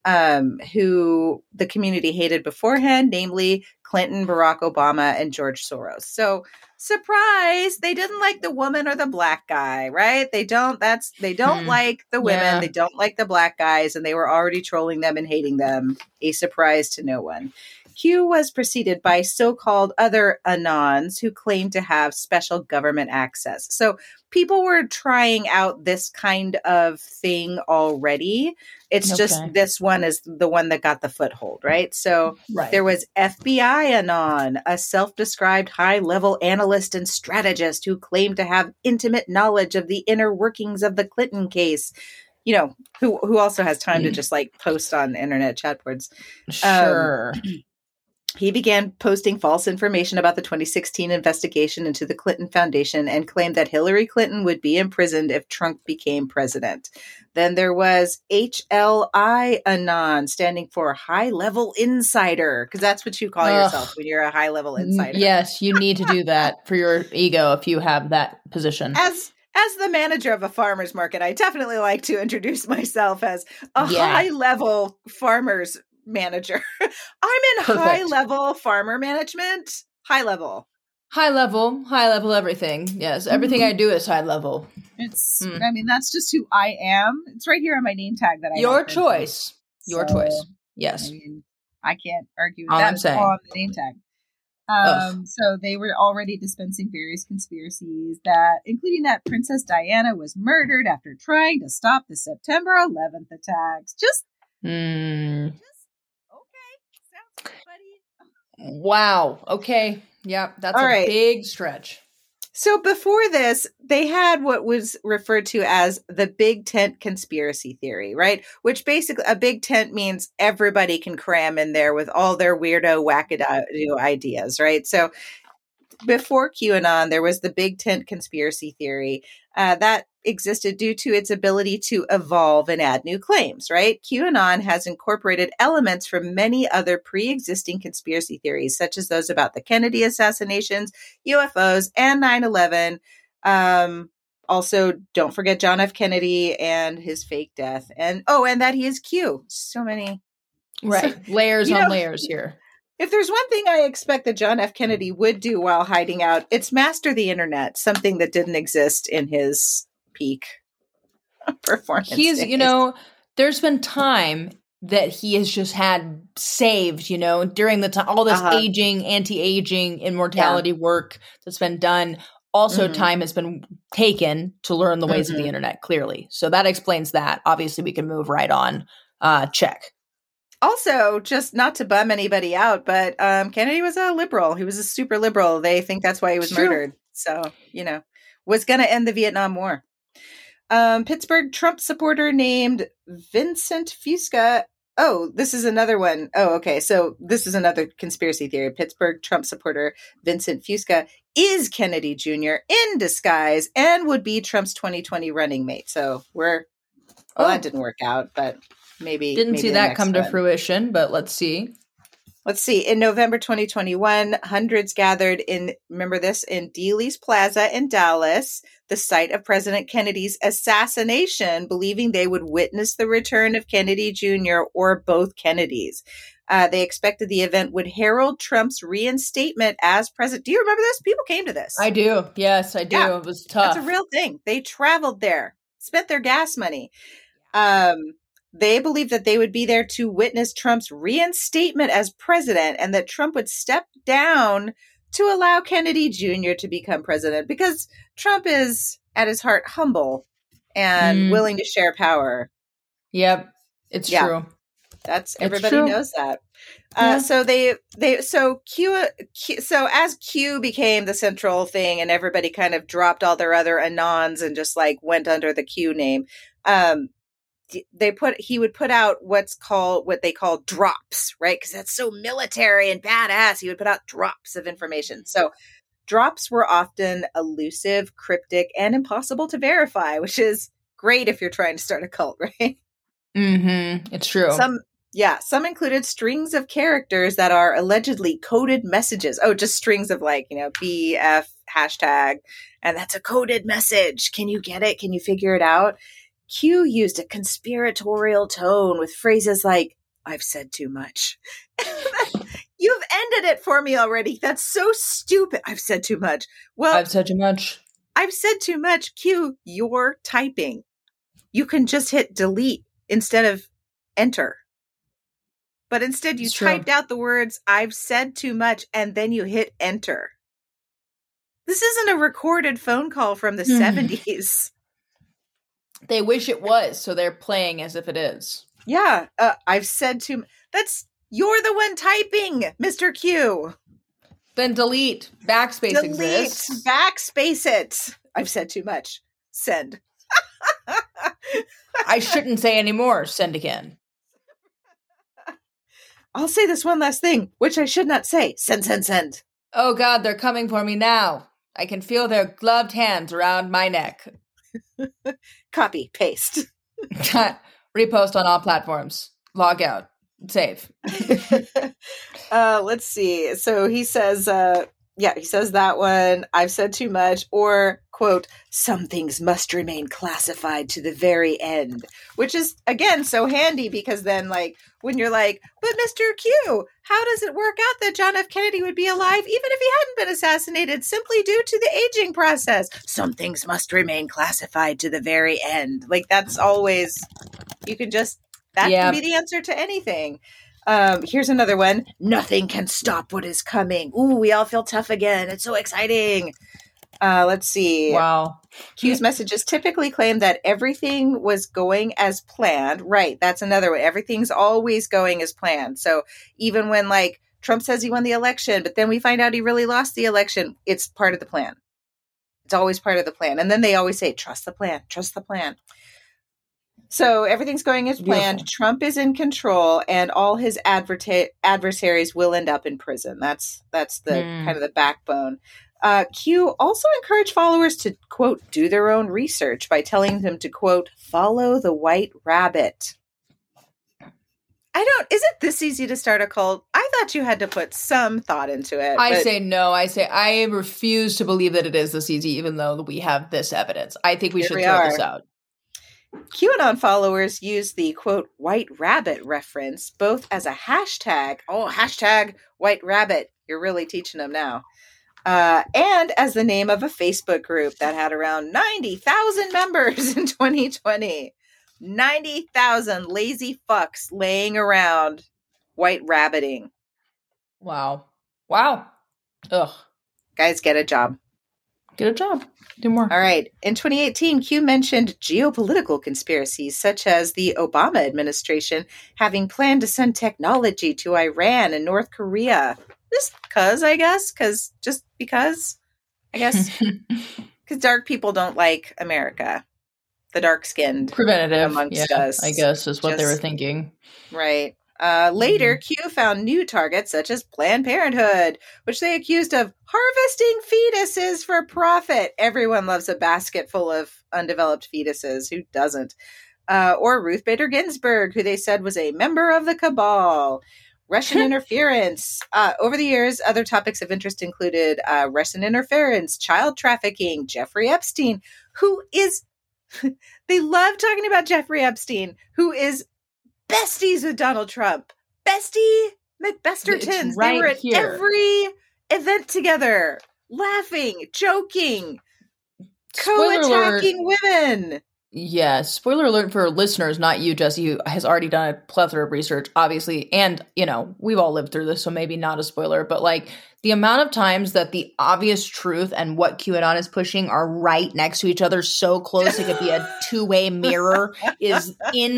um, who the community hated beforehand, namely Clinton, Barack Obama, and George Soros. So, surprise, they didn't like the woman or the black guy, right? They don't, that's, they don't hmm. like the women, yeah. they don't like the black guys, and they were already trolling them and hating them. A surprise to no one. Q was preceded by so-called other Anons who claimed to have special government access. So people were trying out this kind of thing already. It's okay. just this one is the one that got the foothold, right? So right. there was F B I Anon, a self-described high-level analyst and strategist who claimed to have intimate knowledge of the inner workings of the Clinton case. You know, who who also has time mm. to just like post on internet chat boards. Sure. Um, He began posting false information about the twenty sixteen investigation into the Clinton Foundation and claimed that Hillary Clinton would be imprisoned if Trump became president. Then there was H L I Anon, standing for High Level Insider, because that's what you call Ugh. yourself when you're a high level insider. Yes, you need to do that for your ego if you have that position. As As the manager of a farmer's market, I definitely like to introduce myself as a yeah. high level farmer's manager. I'm in Perfect. high level farmer management. High level. High level, high level everything. Yes, everything mm-hmm. I do is high level. It's, mm. I mean, that's just who I am. It's right here on my name tag that I Your choice. Your so, choice. Yes. I mean, I can't argue with all that. I'm saying. All on the name tag. Um, so they were already dispensing various conspiracies that, including that Princess Diana was murdered after trying to stop the September eleventh attacks. Just, mm. just okay. Sounds good, buddy. Wow. Okay. Yeah, that's All a right. big stretch. So before this, they had what was referred to as the big tent conspiracy theory, right? Which basically, a big tent means everybody can cram in there with all their weirdo, wackadoo ideas, right? So before QAnon, there was the big tent conspiracy theory uh, that existed due to its ability to evolve and add new claims, right? QAnon has incorporated elements from many other pre-existing conspiracy theories, such as those about the Kennedy assassinations, U F Os, and nine eleven. Um, also, don't forget John F. Kennedy and his fake death. And, oh, and that he is Q. So many. Right. So, layers on know, layers here. If there's one thing I expect that John F. Kennedy would do while hiding out, it's master the internet, something that didn't exist in his peak performance. He's, days. you know, there's been time that he has just had saved, you know, during the time, all this uh-huh. aging, anti-aging, immortality yeah. work that's been done. Also, mm-hmm. time has been taken to learn the ways mm-hmm. of the internet, clearly. So that explains that. Obviously, we can move right on. Uh, check. Also, just not to bum anybody out, but um, Kennedy was a liberal. He was a super liberal. They think that's why he was it's murdered. True. So, you know, was going to end the Vietnam War. Um, Pittsburgh Trump supporter named Vincent Fusca. Oh, this is another one. Oh, okay. So this is another conspiracy theory. Pittsburgh Trump supporter Vincent Fusca is Kennedy Junior in disguise and would be Trump's twenty twenty running mate. So we're, well, oh. that didn't work out, but maybe. Didn't maybe see that come one. to fruition, but let's see. Let's see. In November twenty twenty-one, hundreds gathered in, remember this, in Dealey's Plaza in Dallas, the site of President Kennedy's assassination, believing they would witness the return of Kennedy Junior or both Kennedys. Uh, they expected the event would herald Trump's reinstatement as president. Do you remember this? People came to this. I do. Yes, I do. Yeah, it was tough. That's a real thing. They traveled there, spent their gas money. Um, They believed that they would be there to witness Trump's reinstatement as president and that Trump would step down to allow Kennedy Junior to become president because Trump is, at his heart, humble and mm. willing to share power. Yep, it's yeah. true. That's it's everybody true. knows that. Yeah. Uh, so they they so Q, Q so as Q became the central thing and everybody kind of dropped all their other anons and just like went under the Q name. Um, they put he would put out what's called what they call drops, right? Because that's so military and badass. He would put out drops of information. So drops were often elusive, cryptic, and impossible to verify, which is great if you're trying to start a cult, right? Mm-hmm. It's true. Some yeah, some included strings of characters that are allegedly coded messages. Oh, just strings of like, you know, B F hashtag, and that's a coded message. Can you get it? Can you figure it out? Q used a conspiratorial tone with phrases like, I've said too much. You've ended it for me already. That's so stupid. I've said too much. Well, I've said too much. I've said too much. Q, you're typing. You can just hit delete instead of enter. But instead you it's typed true. out the words, I've said too much, and then you hit enter. This isn't a recorded phone call from the seventies. They wish it was, so they're playing as if it is. Yeah, uh, I've said too much. That's, you're the one typing, Mister Q. Then delete. Backspace delete. exists. Backspace it. I've said too much. Send. I shouldn't say any more. Send again. I'll say this one last thing, which I should not say. Send, send, send. Oh God, they're coming for me now. I can feel their gloved hands around my neck. Copy, paste. Repost on all platforms. Log out. Save. uh, let's see. So he says, uh, yeah, he says that one. I've said too much. Or, quote, some things must remain classified to the very end. Which is, again, so handy because then, like, when you're like, but Mister Q, how does it work out that John F. Kennedy would be alive even if he hadn't been assassinated simply due to the aging process? Some things must remain classified to the very end. Like, that's always, you can just, that yeah. can be the answer to anything. Um, here's another one. Nothing can stop what is coming. Ooh, we all feel tough again. It's so exciting. Uh, let's see. Wow. Q's messages typically claim that everything was going as planned. Right. That's another way. Everything's always going as planned. So even when like Trump says he won the election, but then we find out he really lost the election, it's part of the plan. It's always part of the plan. And then they always say, trust the plan, trust the plan. So everything's going as planned. Beautiful. Trump is in control, and all his adverta- adversaries will end up in prison. That's that's the mm. kind of the backbone. Uh, Q also encouraged followers to, quote, do their own research by telling them to, quote, follow the white rabbit. I don't, is it this easy to start a cult? I thought you had to put some thought into it. I say no. I say I refuse to believe that it is this easy, even though we have this evidence. I think we should we throw are. this out. QAnon followers use the, quote, white rabbit reference both as a hashtag. Oh, hashtag white rabbit. You're really teaching them now. Uh, and as the name of a Facebook group that had around ninety thousand members in twenty twenty. ninety thousand lazy fucks laying around white rabbiting. Wow. Wow. Ugh. Guys, get a job. Get a job. Do more. All right. In twenty eighteen, Q mentioned geopolitical conspiracies such as the Obama administration having planned to send technology to Iran and North Korea. Just because, I guess. Because just because. I guess. Because dark people don't like America. The dark-skinned preventative amongst yeah, us. I guess is what just, they were thinking. Right. Uh, later, mm-hmm. Q found new targets such as Planned Parenthood, which they accused of harvesting fetuses for profit. Everyone loves a basket full of undeveloped fetuses. Who doesn't? Uh, or Ruth Bader Ginsburg, who they said was a member of the cabal. Russian interference. Uh, over the years, other topics of interest included uh, Russian interference, child trafficking, Jeffrey Epstein, who is... they love talking about Jeffrey Epstein, who is besties with Donald Trump. Bestie McBestertons. Right they were at here. Every event together, laughing, joking, co-attacking women. Yeah, spoiler alert for listeners, not you, Jesse, who has already done a plethora of research, obviously. And, you know, we've all lived through this, so maybe not a spoiler. But, like, the amount of times that the obvious truth and what QAnon is pushing are right next to each other so close it could be a two-way mirror is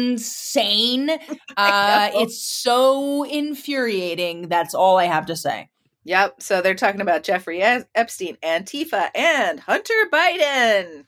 insane. Uh, it's so infuriating. That's all I have to say. Yep. So they're talking about Jeffrey Epstein, Antifa, and Hunter Biden.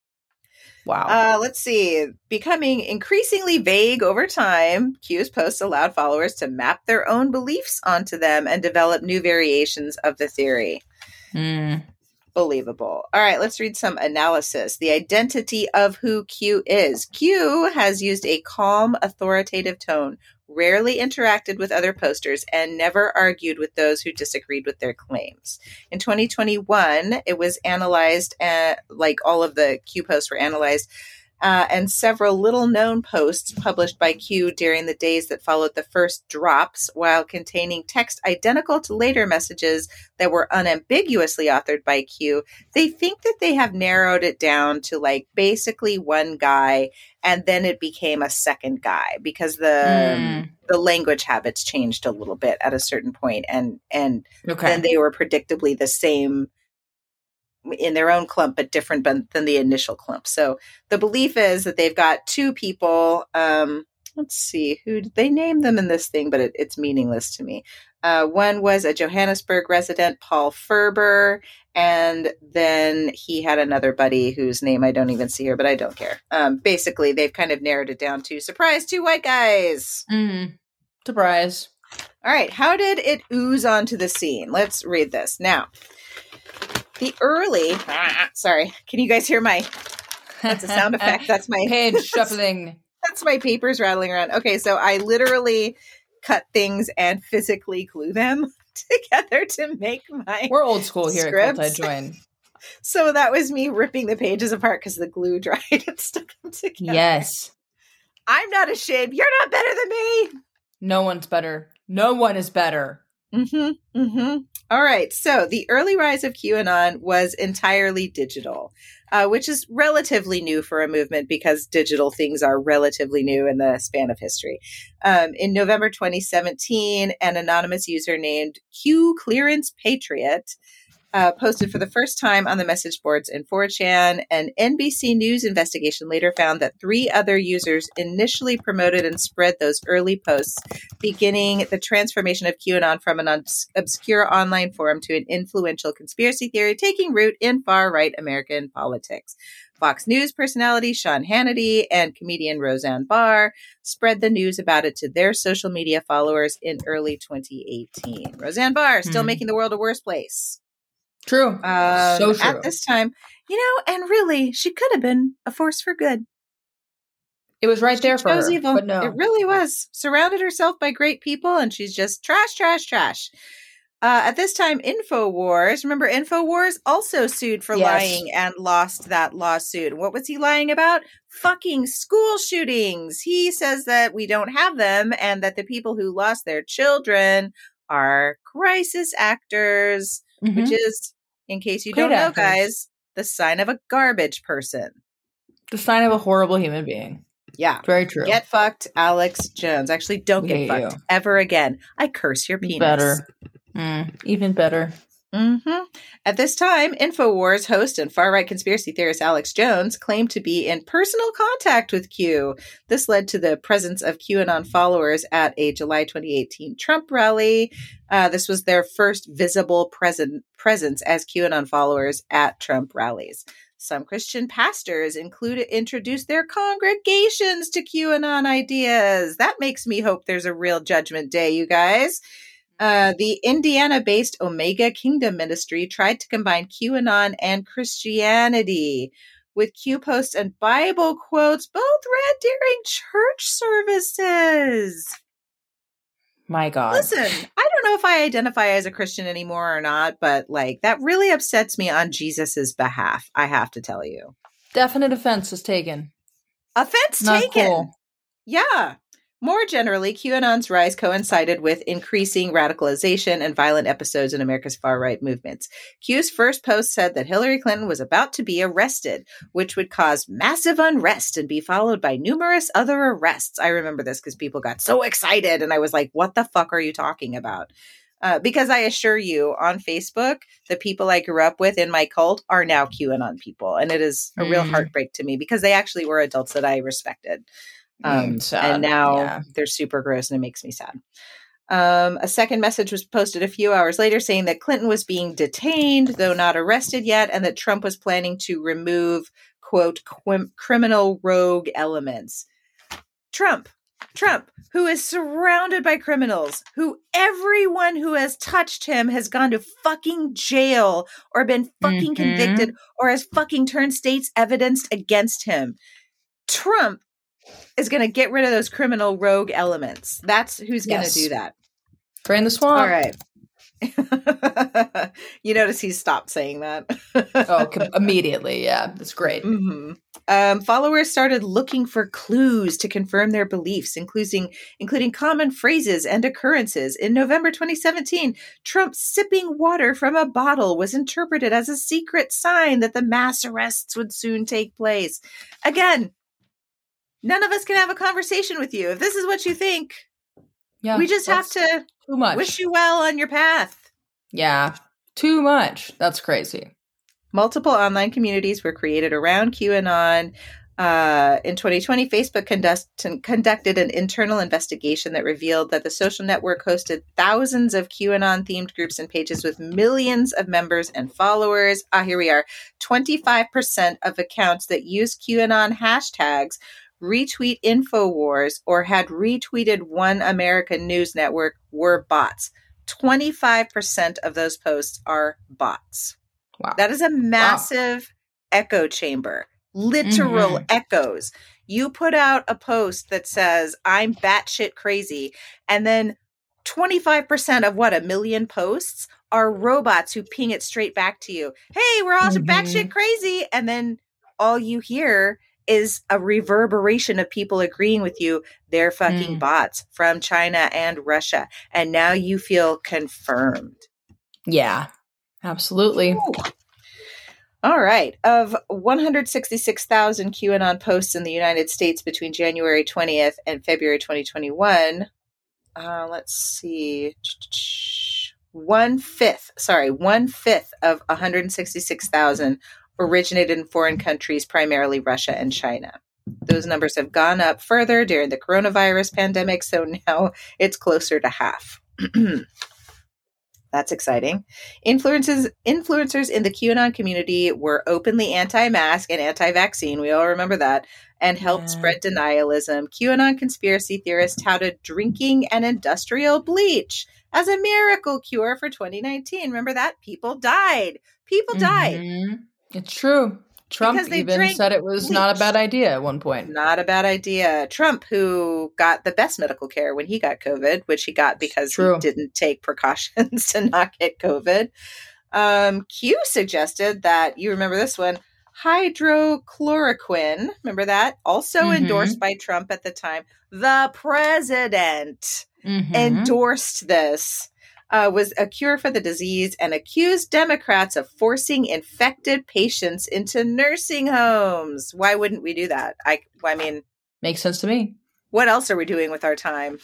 Wow. Uh, let's see. Becoming increasingly vague over time, Q's posts allowed followers to map their own beliefs onto them and develop new variations of the theory. Mm. Believable. All right, let's read some analysis. The identity of who Q is. Q has used a calm, authoritative tone, rarely interacted with other posters, and never argued with those who disagreed with their claims. In twenty twenty-one, it was analyzed, uh, like all of the Q posts were analyzed, uh, and several little-known posts published by Q during the days that followed the first drops, while containing text identical to later messages that were unambiguously authored by Q, they think that they have narrowed it down to, like, basically one guy, and then it became a second guy because the mm. the language habits changed a little bit at a certain point, and and okay. then they were predictably the same in their own clump, but different than the initial clump. So the belief is that they've got two people. Um, let's see, who did they name them in this thing, but it, it's meaningless to me. Uh, one was a Johannesburg resident, Paul Ferber, and then he had another buddy whose name I don't even see here, but I don't care. Um, basically, they've kind of narrowed it down to, surprise, two white guys. Mm, surprise. All right, how did it ooze onto the scene? Let's read this. Now, the early, ah, sorry, can you guys hear my, that's a sound effect. That's my page shuffling. That's my papers rattling around. Okay, so I literally cut things and physically glue them together to make my We're old school here scripts. at Cult I Join. So that was me ripping the pages apart because the glue dried and stuck them together. Yes. I'm not ashamed. You're not better than me. No one's better. No one is better. Mm-hmm. Mm-hmm. All right. So the early rise of QAnon was entirely digital, uh, which is relatively new for a movement because digital things are relatively new in the span of history. Um, in November twenty seventeen, an anonymous user named Q Clearance Patriot Uh, posted for the first time on the message boards in four chan. An N B C News investigation later found that three other users initially promoted and spread those early posts, beginning the transformation of QAnon from an obs- obscure online forum to an influential conspiracy theory taking root in far-right American politics. Fox News personality Sean Hannity and comedian Roseanne Barr spread the news about it to their social media followers in early twenty eighteen. Roseanne Barr still mm. making the world a worse place. True. Um, so true. At this time, you know, and really, she could have been a force for good. It was right she there for her, evil. But no. It really was. Surrounded herself by great people, and she's just trash, trash, trash. Uh, at this time, InfoWars, remember InfoWars also sued for yes. lying and lost that lawsuit. What was he lying about? Fucking school shootings. He says that we don't have them and that the people who lost their children are crisis actors. Mm-hmm. Which is, in case you Great don't know, actors. guys, the sign of a garbage person. The sign of a horrible human being. Yeah. Very true. Get fucked, Alex Jones. Actually, don't we get fucked you. ever again. I curse your penis. Better. Mm, even better. Mm-hmm. At this time, InfoWars host and far-right conspiracy theorist Alex Jones claimed to be in personal contact with Q. This led to the presence of QAnon followers at a July twenty eighteen Trump rally. Uh, this was their first visible present, presence as QAnon followers at Trump rallies. Some Christian pastors included introduced their congregations to QAnon ideas. That makes me hope there's a real judgment day, you guys. Uh, the Indiana-based Omega Kingdom Ministry tried to combine QAnon and Christianity with Q posts and Bible quotes, both read during church services. My God. Listen, I don't know if I identify as a Christian anymore or not, but like that really upsets me on Jesus's behalf, I have to tell you. Definite offense is taken. Offense Not taken. Cool. Yeah. More generally, QAnon's rise coincided with increasing radicalization and violent episodes in America's far-right movements. Q's first post said that Hillary Clinton was about to be arrested, which would cause massive unrest and be followed by numerous other arrests. I remember this because people got so excited, and I was like, what the fuck are you talking about? Uh, because I assure you, on Facebook, the people I grew up with in my cult are now QAnon people, and it is a real mm. heartbreak to me because they actually were adults that I respected. Um, mm, and now yeah. they're super gross and it makes me sad. Um, a second message was posted a few hours later saying that Clinton was being detained, though not arrested yet, and that Trump was planning to remove, quote, qu- criminal rogue elements. Trump, Trump, who is surrounded by criminals, who everyone who has touched him has gone to fucking jail or been fucking mm-hmm. convicted or has fucking turned state's evidence against him. Trump is going to get rid of those criminal rogue elements. That's who's going to yes. do that. Drain the swamp. All right. You notice he stopped saying that. oh, immediately. Yeah, that's great. Mm-hmm. Um, followers started looking for clues to confirm their beliefs, including including common phrases and occurrences. In November twenty seventeen, Trump sipping water from a bottle was interpreted as a secret sign that the mass arrests would soon take place. Again, none of us can have a conversation with you. If this is what you think, yeah, we just have to too much. wish you well on your path. Yeah, too much. That's crazy. Multiple online communities were created around QAnon. Uh, in twenty twenty, Facebook conduct- conducted an internal investigation that revealed that the social network hosted thousands of QAnon-themed groups and pages with millions of members and followers. Ah, here we are. twenty-five percent of accounts that use QAnon hashtags retweet InfoWars or had retweeted One American News Network were bots. twenty-five percent of those posts are bots. Wow. That is a massive wow. echo chamber. Literal mm-hmm. echoes. You put out a post that says, I'm batshit crazy. And then twenty-five percent of what, a million posts are robots who ping it straight back to you. Hey, we're all mm-hmm. batshit crazy. And then all you hear is a reverberation of people agreeing with you. They're fucking mm. bots from China and Russia. And now you feel confirmed. Yeah, absolutely. Ooh. All right. Of one hundred sixty-six thousand QAnon posts in the United States between January twentieth and February twenty twenty-one, uh, let's see, one fifth, sorry, one fifth of one hundred sixty-six thousand originated in foreign countries, primarily Russia and China. Those numbers have gone up further during the coronavirus pandemic, so now it's closer to half. That's exciting. Influencers, influencers in the QAnon community were openly anti-mask and anti-vaccine. We all remember that. And helped yeah. spread denialism. QAnon conspiracy theorists touted drinking and industrial bleach as a miracle cure for twenty nineteen. Remember that? People died. People died. Mm-hmm. It's true. Trump even said it was bleach. Not a bad idea at one point. Not a bad idea. Trump, who got the best medical care when he got COVID, which he got because True. he didn't take precautions to not get COVID. Um, Q suggested that, you remember this one, hydrochloroquine, remember that? Also mm-hmm. endorsed by Trump at the time. The president mm-hmm. endorsed this. Uh, was a cure for the disease and accused Democrats of forcing infected patients into nursing homes. Why wouldn't we do that? I, I mean, makes sense to me. What else are we doing with our time?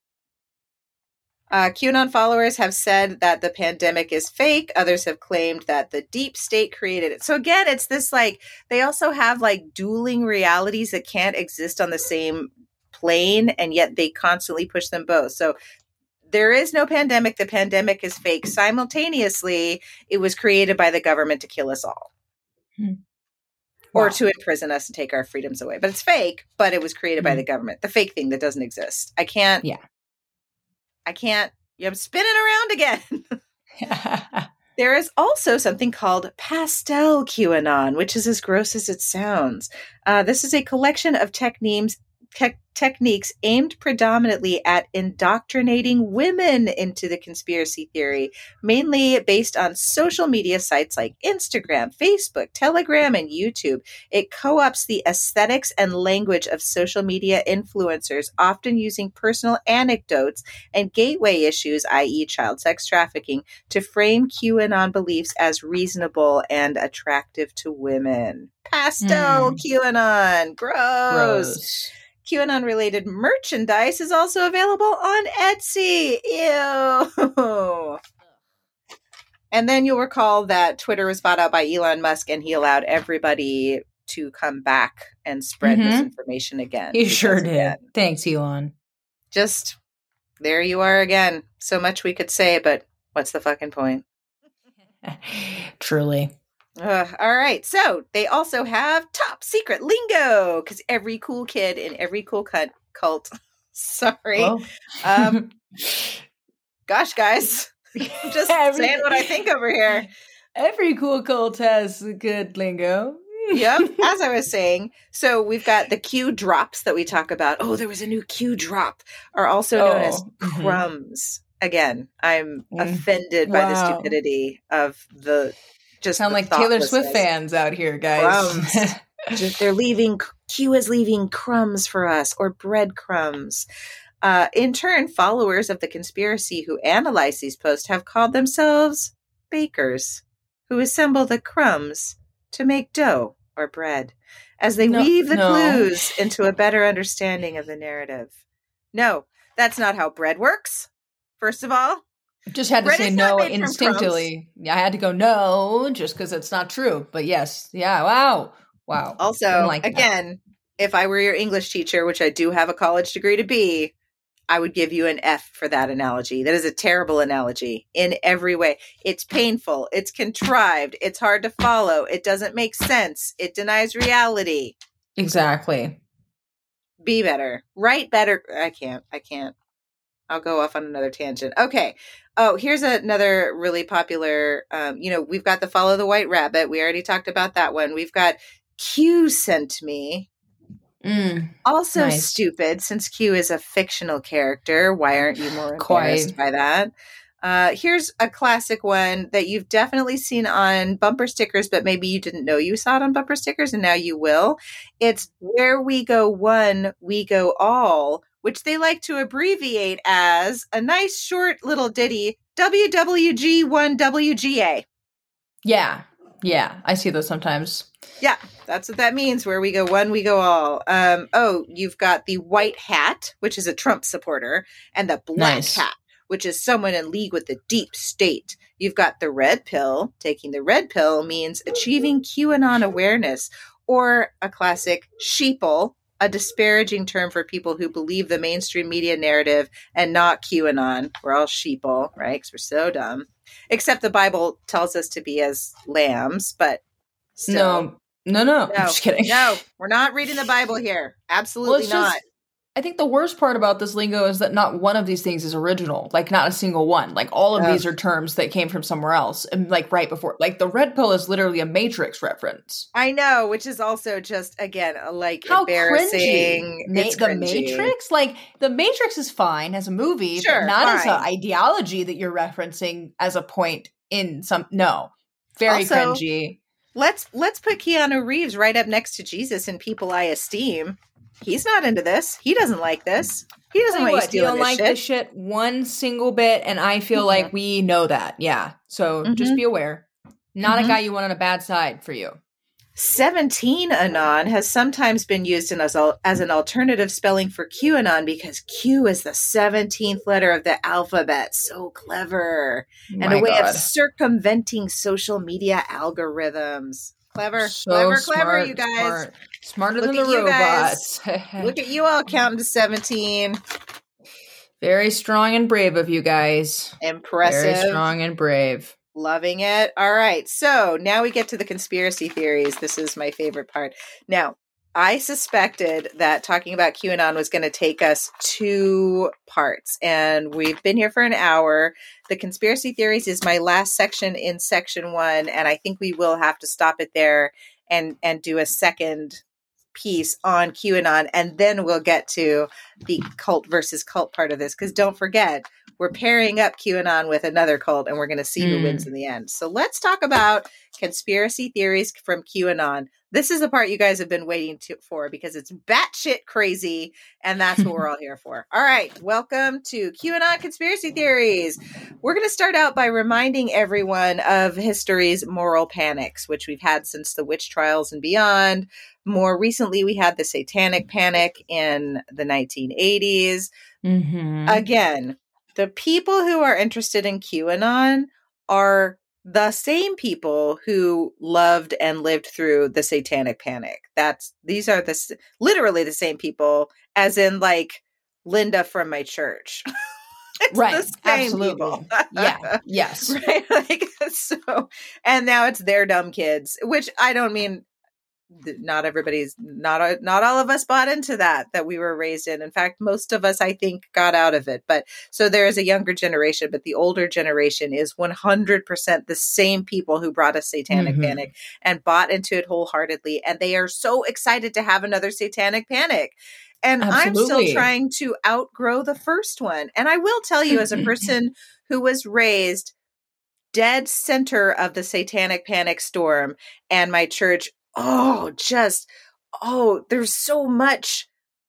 Uh, QAnon followers have said that the pandemic is fake. Others have claimed that the deep state created it. So again, it's this like, they also have like dueling realities that can't exist on the same plane, and yet they constantly push them both. So there is no pandemic. The pandemic is fake. Simultaneously, it was created by the government to kill us all. Hmm. Wow. Or to imprison us and take our freedoms away. But it's fake, but it was created hmm. by the government. The fake thing that doesn't exist. I can't. Yeah. I can't. I'm spinning around again. There is also something called pastel QAnon, which is as gross as it sounds. Uh, this is a collection of techniques Te- techniques aimed predominantly at indoctrinating women into the conspiracy theory, mainly based on social media sites like Instagram, Facebook, Telegram, and YouTube. It co-opts the aesthetics and language of social media influencers, often using personal anecdotes and gateway issues, that is child sex trafficking, to frame QAnon beliefs as reasonable and attractive to women. Pastel mm. QAnon. Gross. Gross. QAnon-related merchandise is also available on Etsy. Ew. And then you'll recall that Twitter was bought out by Elon Musk, and he allowed everybody to come back and spread mm-hmm. misinformation again. He sure did. Again, Thanks, Elon. Just, there you are again. So much we could say, but what's the fucking point? Truly. Uh, all right. So they also have top secret lingo, because every cool kid in every cool cut cult. Sorry. Well. um, gosh, guys. I'm just every, saying what I think over here. Every cool cult has good lingo. Yep. As I was saying, so we've got the Q drops that we talk about. Oh, there was a new Q drop, are also known oh. as crumbs. Mm-hmm. Again, I'm mm. offended by wow. the stupidity of the just sound like Taylor Swift fans out here, guys. Just, they're leaving, Q is leaving crumbs for us, or breadcrumbs. Uh, in turn, followers of the conspiracy who analyze these posts have called themselves bakers, who assemble the crumbs to make dough or bread, as they no, weave the no. clues into a better understanding of the narrative. No, that's not how bread works, first of all. Just had to bread say no instinctively. I had to go no, just because it's not true. But yes, yeah, wow, wow. Also, like again, that. If I were your English teacher, which I do have a college degree to be, I would give you an F for that analogy. That is a terrible analogy in every way. It's painful. It's contrived. It's hard to follow. It doesn't make sense. It denies reality. Exactly. Be better. Write better. I can't. I can't. I'll go off on another tangent. Okay. Oh, here's another really popular, um, you know, we've got the Follow the White Rabbit. We already talked about that one. We've got Q Sent Me. Mm, also nice. Stupid, since Q is a fictional character. Why aren't you more embarrassed Quite. by that? Uh, here's a classic one that you've definitely seen on bumper stickers, but maybe you didn't know you saw it on bumper stickers, and now you will. It's Where We Go One, We Go All, which they like to abbreviate as a nice short little ditty, W W G one W G A. Yeah. Yeah. I see those sometimes. Yeah, that's what that means. Where we go one, we go all. Um, oh, you've got the white hat, which is a Trump supporter, and the black Nice. hat, which is someone in league with the deep state. You've got the red pill. Taking the red pill means achieving QAnon awareness, or a classic sheeple, a disparaging term for people who believe the mainstream media narrative and not QAnon. We're all sheeple, right? Because we're so dumb. Except the Bible tells us to be as lambs, but still. No, no, no. No, I'm just kidding. No, we're not reading the Bible here. Absolutely well, not. Just, I think the worst part about this lingo is that not one of these things is original. Like, not a single one. Like, all of Oh. these are terms that came from somewhere else. And, like, right before. Like, the red pill is literally a Matrix reference. I know, which is also just, again, like, How embarrassing. cringy. It's Ma- the cringy. Matrix? Like, the Matrix is fine as a movie, Sure, but not as fine. an ideology that you're referencing as a point in some. No. Very Also, cringy. Let's let's put Keanu Reeves right up next to Jesus and people I esteem. He's not into this. He doesn't like this. He doesn't Tell you want you what, you stealing don't this like shit. this shit one single bit, and I feel Mhm. like we know that. Yeah. So Mhm. just be aware. Not Mhm. a guy you want on a bad side for you. seventeen Anon has sometimes been used in as, a, as an alternative spelling for QAnon because Q is the seventeenth letter of the alphabet. So clever. And My a way God. of circumventing social media algorithms. Clever, So clever, smart, clever, you guys. Smart. Smarter Look than the at you guys. robots. Look at you all counting to seventeen. Very strong and brave of you guys. Impressive. Very strong and brave. Loving it. All right. So now we get to the conspiracy theories. This is my favorite part. Now, I suspected that talking about QAnon was going to take us two parts, and we've been here for an hour. The conspiracy theories is my last section in section one, and I think we will have to stop it there and and do a second piece on QAnon, and then we'll get to the cult versus cult part of this, because don't forget, we're pairing up QAnon with another cult, and we're going to see who Mm. wins in the end. So let's talk about conspiracy theories from QAnon. This is the part you guys have been waiting to, for, because it's batshit crazy, and that's what we're all here for. All right, welcome to QAnon conspiracy theories. We're going to start out by reminding everyone of history's moral panics, which we've had since the witch trials and beyond. More recently, we had the satanic panic in the nineteen eighties. Mm-hmm. Again, the people who are interested in QAnon are the same people who loved and lived through the satanic panic. That's these are the s- literally the same people, as in like Linda from my church. It's Right. the same Absolutely. people. Yeah. Yes. Right. Like, so, and now it's their dumb kids, which I don't mean. th- Not everybody's not a, not all of us bought into that that we were raised in. In fact, most of us, I think, got out of it. But so there is a younger generation, but the older generation is one hundred percent the same people who brought us satanic Mhm. panic and bought into it wholeheartedly, and they are so excited to have another satanic panic. And I'm still Absolutely. trying to outgrow the first one. And I will tell you, as a person who was raised dead center of the satanic panic storm and my church, oh, just, oh, there's so much,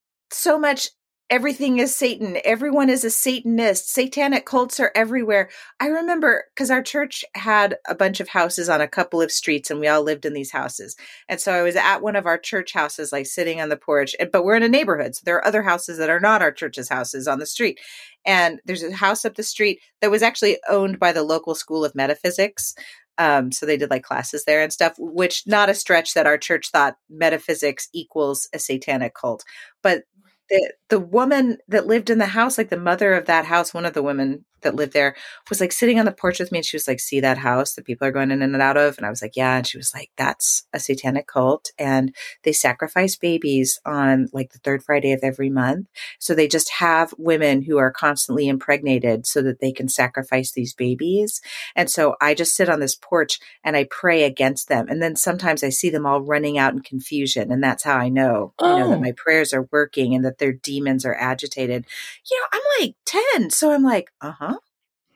so much. Everything is Satan. Everyone is a Satanist. Satanic cults are everywhere. I remember because our church had a bunch of houses on a couple of streets, and we all lived in these houses. And so I was at one of our church houses, like sitting on the porch, and- but we're in a neighborhood. So there are other houses that are not our church's houses on the street. And there's a house up the street that was actually owned by the local school of metaphysics. Um, so they did like classes there and stuff, which not a stretch that our church thought metaphysics equals a satanic cult. But the the woman that lived in the house, like the mother of that house, one of the women that lived there, was like sitting on the porch with me, and she was like, "See that house that people are going in and out of?" And I was like, "Yeah." And she was like, "That's a satanic cult, and they sacrifice babies on like the third Friday of every month. So they just have women who are constantly impregnated so that they can sacrifice these babies. And so I just sit on this porch and I pray against them. And then sometimes I see them all running out in confusion, and that's how I know, you know, that Oh. my prayers are working and that their demons are agitated." You know, I'm like ten, so I'm like, uh huh.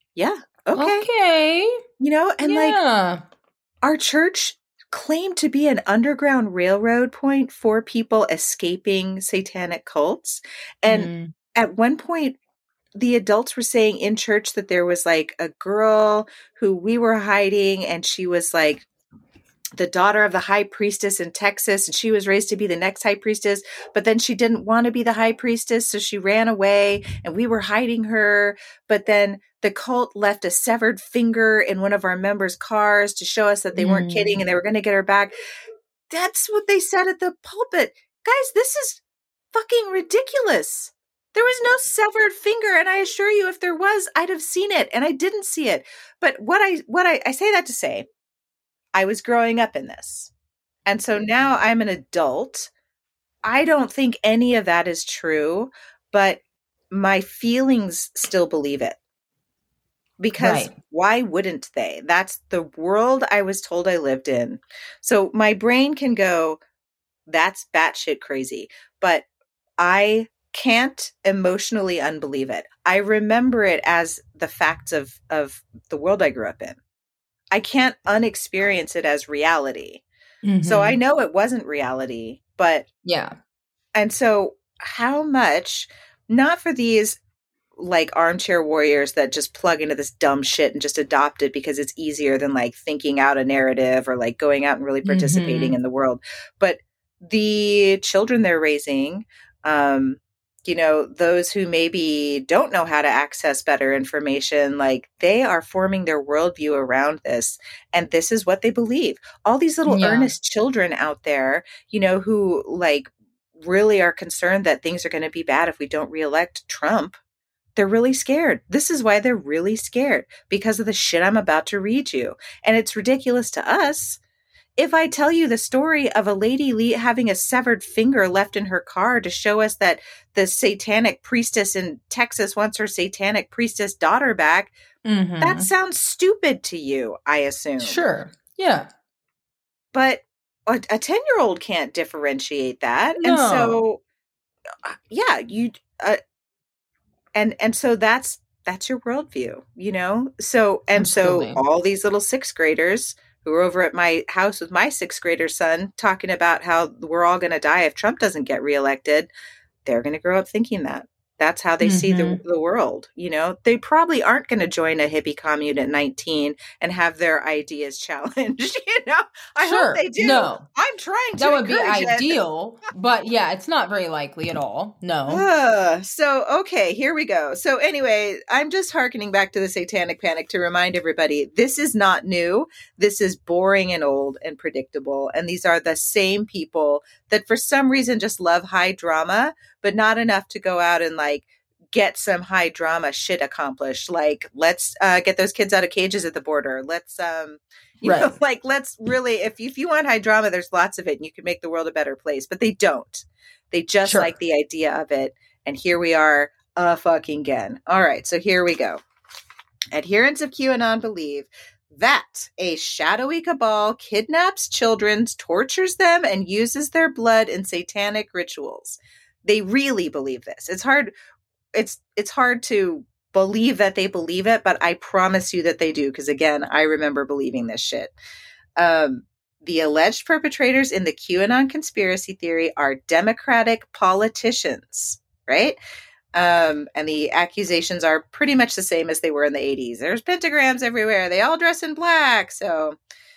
Yeah. Okay. Okay. You know, and yeah. like our church claimed to be an underground railroad point for people escaping satanic cults. And mm. at one point, the adults were saying in church that there was like a girl who we were hiding, and she was like the daughter of the high priestess in Texas, and she was raised to be the next high priestess, but then she didn't want to be the high priestess, so she ran away, and we were hiding her. But then the cult left a severed finger in one of our members' cars to show us that they mm. weren't kidding and they were going to get her back. That's what they said at the pulpit. Guys, this is fucking ridiculous. There was no severed finger, and I assure you, if there was, I'd have seen it, and I didn't see it. But what I what I, I say that to say, I was growing up in this. And so now I'm an adult. I don't think any of that is true, but my feelings still believe it. Because right. why wouldn't they? That's the world I was told I lived in. So my brain can go, that's batshit crazy. But I can't emotionally unbelieve it. I remember it as the facts of, of the world I grew up in. I can't unexperience it as reality. Mm-hmm. So I know it wasn't reality, but yeah. And so how much, not for these like armchair warriors that just plug into this dumb shit and just adopt it because it's easier than like thinking out a narrative or like going out and really participating mm-hmm. in the world, but the children they're raising, um, you know, those who maybe don't know how to access better information, like they are forming their worldview around this. And this is what they believe. All these little yeah. earnest children out there, you know, who like really are concerned that things are going to be bad if we don't reelect Trump. They're really scared. This is why they're really scared, because of the shit I'm about to read you. And it's ridiculous to us. If I tell you the story of a lady le- having a severed finger left in her car to show us that the satanic priestess in Texas wants her satanic priestess daughter back, mm-hmm. that sounds stupid to you, I assume. Sure. Yeah. But a ten-year-old can't differentiate that. No. And so, uh, yeah, you, uh, and, and so that's, that's your worldview, you know? So, and Absolutely. so all these little sixth graders who were over at my house with my sixth grader son talking about how we're all going to die if Trump doesn't get reelected, they're going to grow up thinking that. That's how they mm-hmm. see the, the world. You know, they probably aren't going to join a hippie commune at nineteen and have their ideas challenged. You know, I sure. hope they do. No, I'm trying to. That would be ideal, but yeah, it's not very likely at all. No. Uh, so, okay, here we go. So anyway, I'm just hearkening back to the Satanic Panic to remind everybody, this is not new. This is boring and old and predictable. And these are the same people that for some reason just love high drama, but not enough to go out and like get some high drama shit accomplished. Like, let's uh, get those kids out of cages at the border. Let's, um, you right. know, like, let's really, if, if you want high drama, there's lots of it and you can make the world a better place, but they don't. They just sure. like the idea of it. And here we are uh, fucking again. All right. So here we go. Adherents of QAnon believe that a shadowy cabal kidnaps children, tortures them, and uses their blood in satanic rituals. They really believe this. It's hard. It's it's hard to believe that they believe it, but I promise you that they do. Because again, I remember believing this shit. Um, the alleged perpetrators in the QAnon conspiracy theory are Democratic politicians, right? Um, and the accusations are pretty much the same as they were in the eighties. There's pentagrams everywhere. They all dress in black. So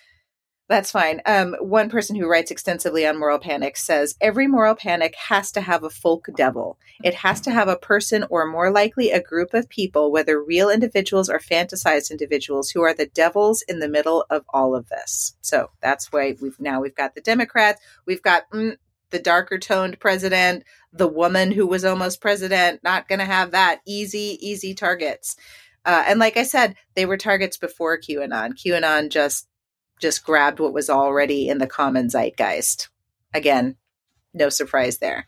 that's fine. Um, one person who writes extensively on moral panic says, every moral panic has to have a folk devil. It has to have a person, or more likely a group of people, whether real individuals or fantasized individuals, who are the devils in the middle of all of this. So that's why we've now we've got the Democrats. We've got mm, the darker toned president, the woman who was almost president, not going to have that. Easy, easy targets. Uh, and like I said, they were targets before QAnon. QAnon just just grabbed what was already in the common zeitgeist. Again, no surprise there.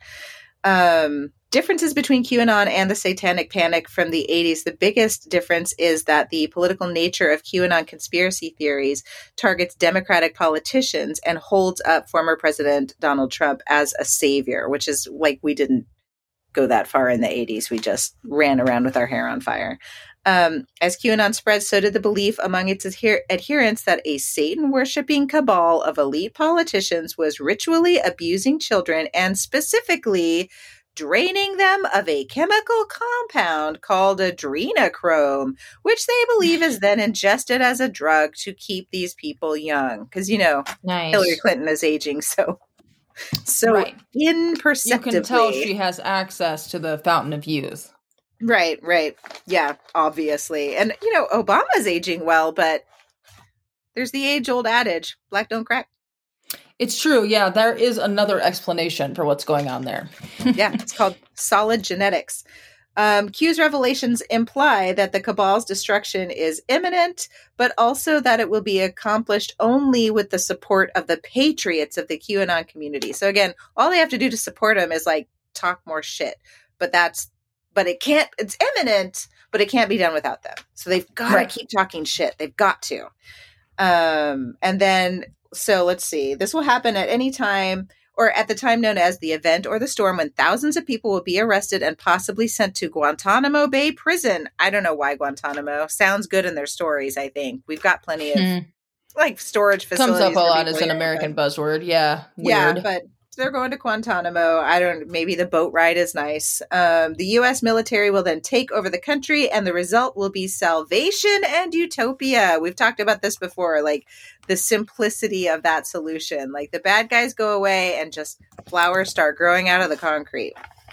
Um, differences between QAnon and the Satanic Panic from the eighties. The biggest difference is that the political nature of QAnon conspiracy theories targets Democratic politicians and holds up former President Donald Trump as a savior, which is like, we didn't go that far in the eighties. We just ran around with our hair on fire. Um, as QAnon spread, so did the belief among its adher- adherents that a Satan-worshipping cabal of elite politicians was ritually abusing children and specifically draining them of a chemical compound called adrenochrome, which they believe is then ingested as a drug to keep these people young. Because, you know, nice. Hillary Clinton is aging so, so right. imperceptibly. You can tell she has access to the fountain of youth. Right, right. Yeah, obviously. And, you know, Obama's aging well, but there's the age-old adage, black don't crack. It's true. Yeah, there is another explanation for what's going on there. Yeah, it's called solid genetics. Um, Q's revelations imply that the cabal's destruction is imminent, but also that it will be accomplished only with the support of the patriots of the QAnon community. So again, all they have to do to support them is like talk more shit. But that's But it can't, it's imminent, but it can't be done without them. So they've got to right. keep talking shit. They've got to. Um, and then, so let's see, this will happen at any time or at the time known as the event or the storm when thousands of people will be arrested and possibly sent to Guantanamo Bay prison. I don't know why Guantanamo. Sounds good in their stories, I think. We've got plenty of hmm. like storage facilities. Comes up a lot as an American but, buzzword. Yeah. Weird. Yeah, but they're going to Guantanamo. I don't, maybe the boat ride is nice. Um, the U S military will then take over the country and the result will be salvation and utopia. We've talked about this before, like the simplicity of that solution. Like the bad guys go away and just flowers start growing out of the concrete.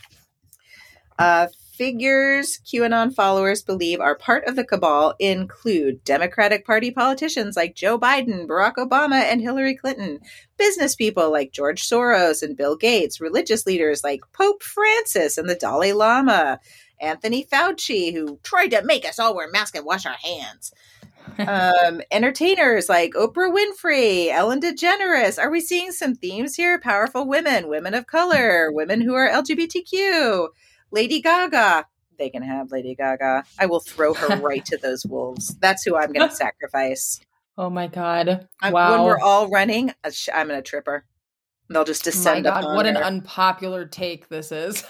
Uh, figures QAnon followers believe are part of the cabal include Democratic Party politicians like Joe Biden, Barack Obama, and Hillary Clinton, business people like George Soros and Bill Gates, religious leaders like Pope Francis and the Dalai Lama, Anthony Fauci, who tried to make us all wear masks and wash our hands. um, entertainers like Oprah Winfrey, Ellen DeGeneres. Are we seeing some themes here? Powerful women, women of color, women who are L G B T Q. Lady Gaga. They can have Lady Gaga. I will throw her right to those wolves. That's who I'm going to sacrifice. Oh my God. I'm, wow. When we're all running, I'm going to trip her. They'll just descend my God, upon what her. an unpopular take this is.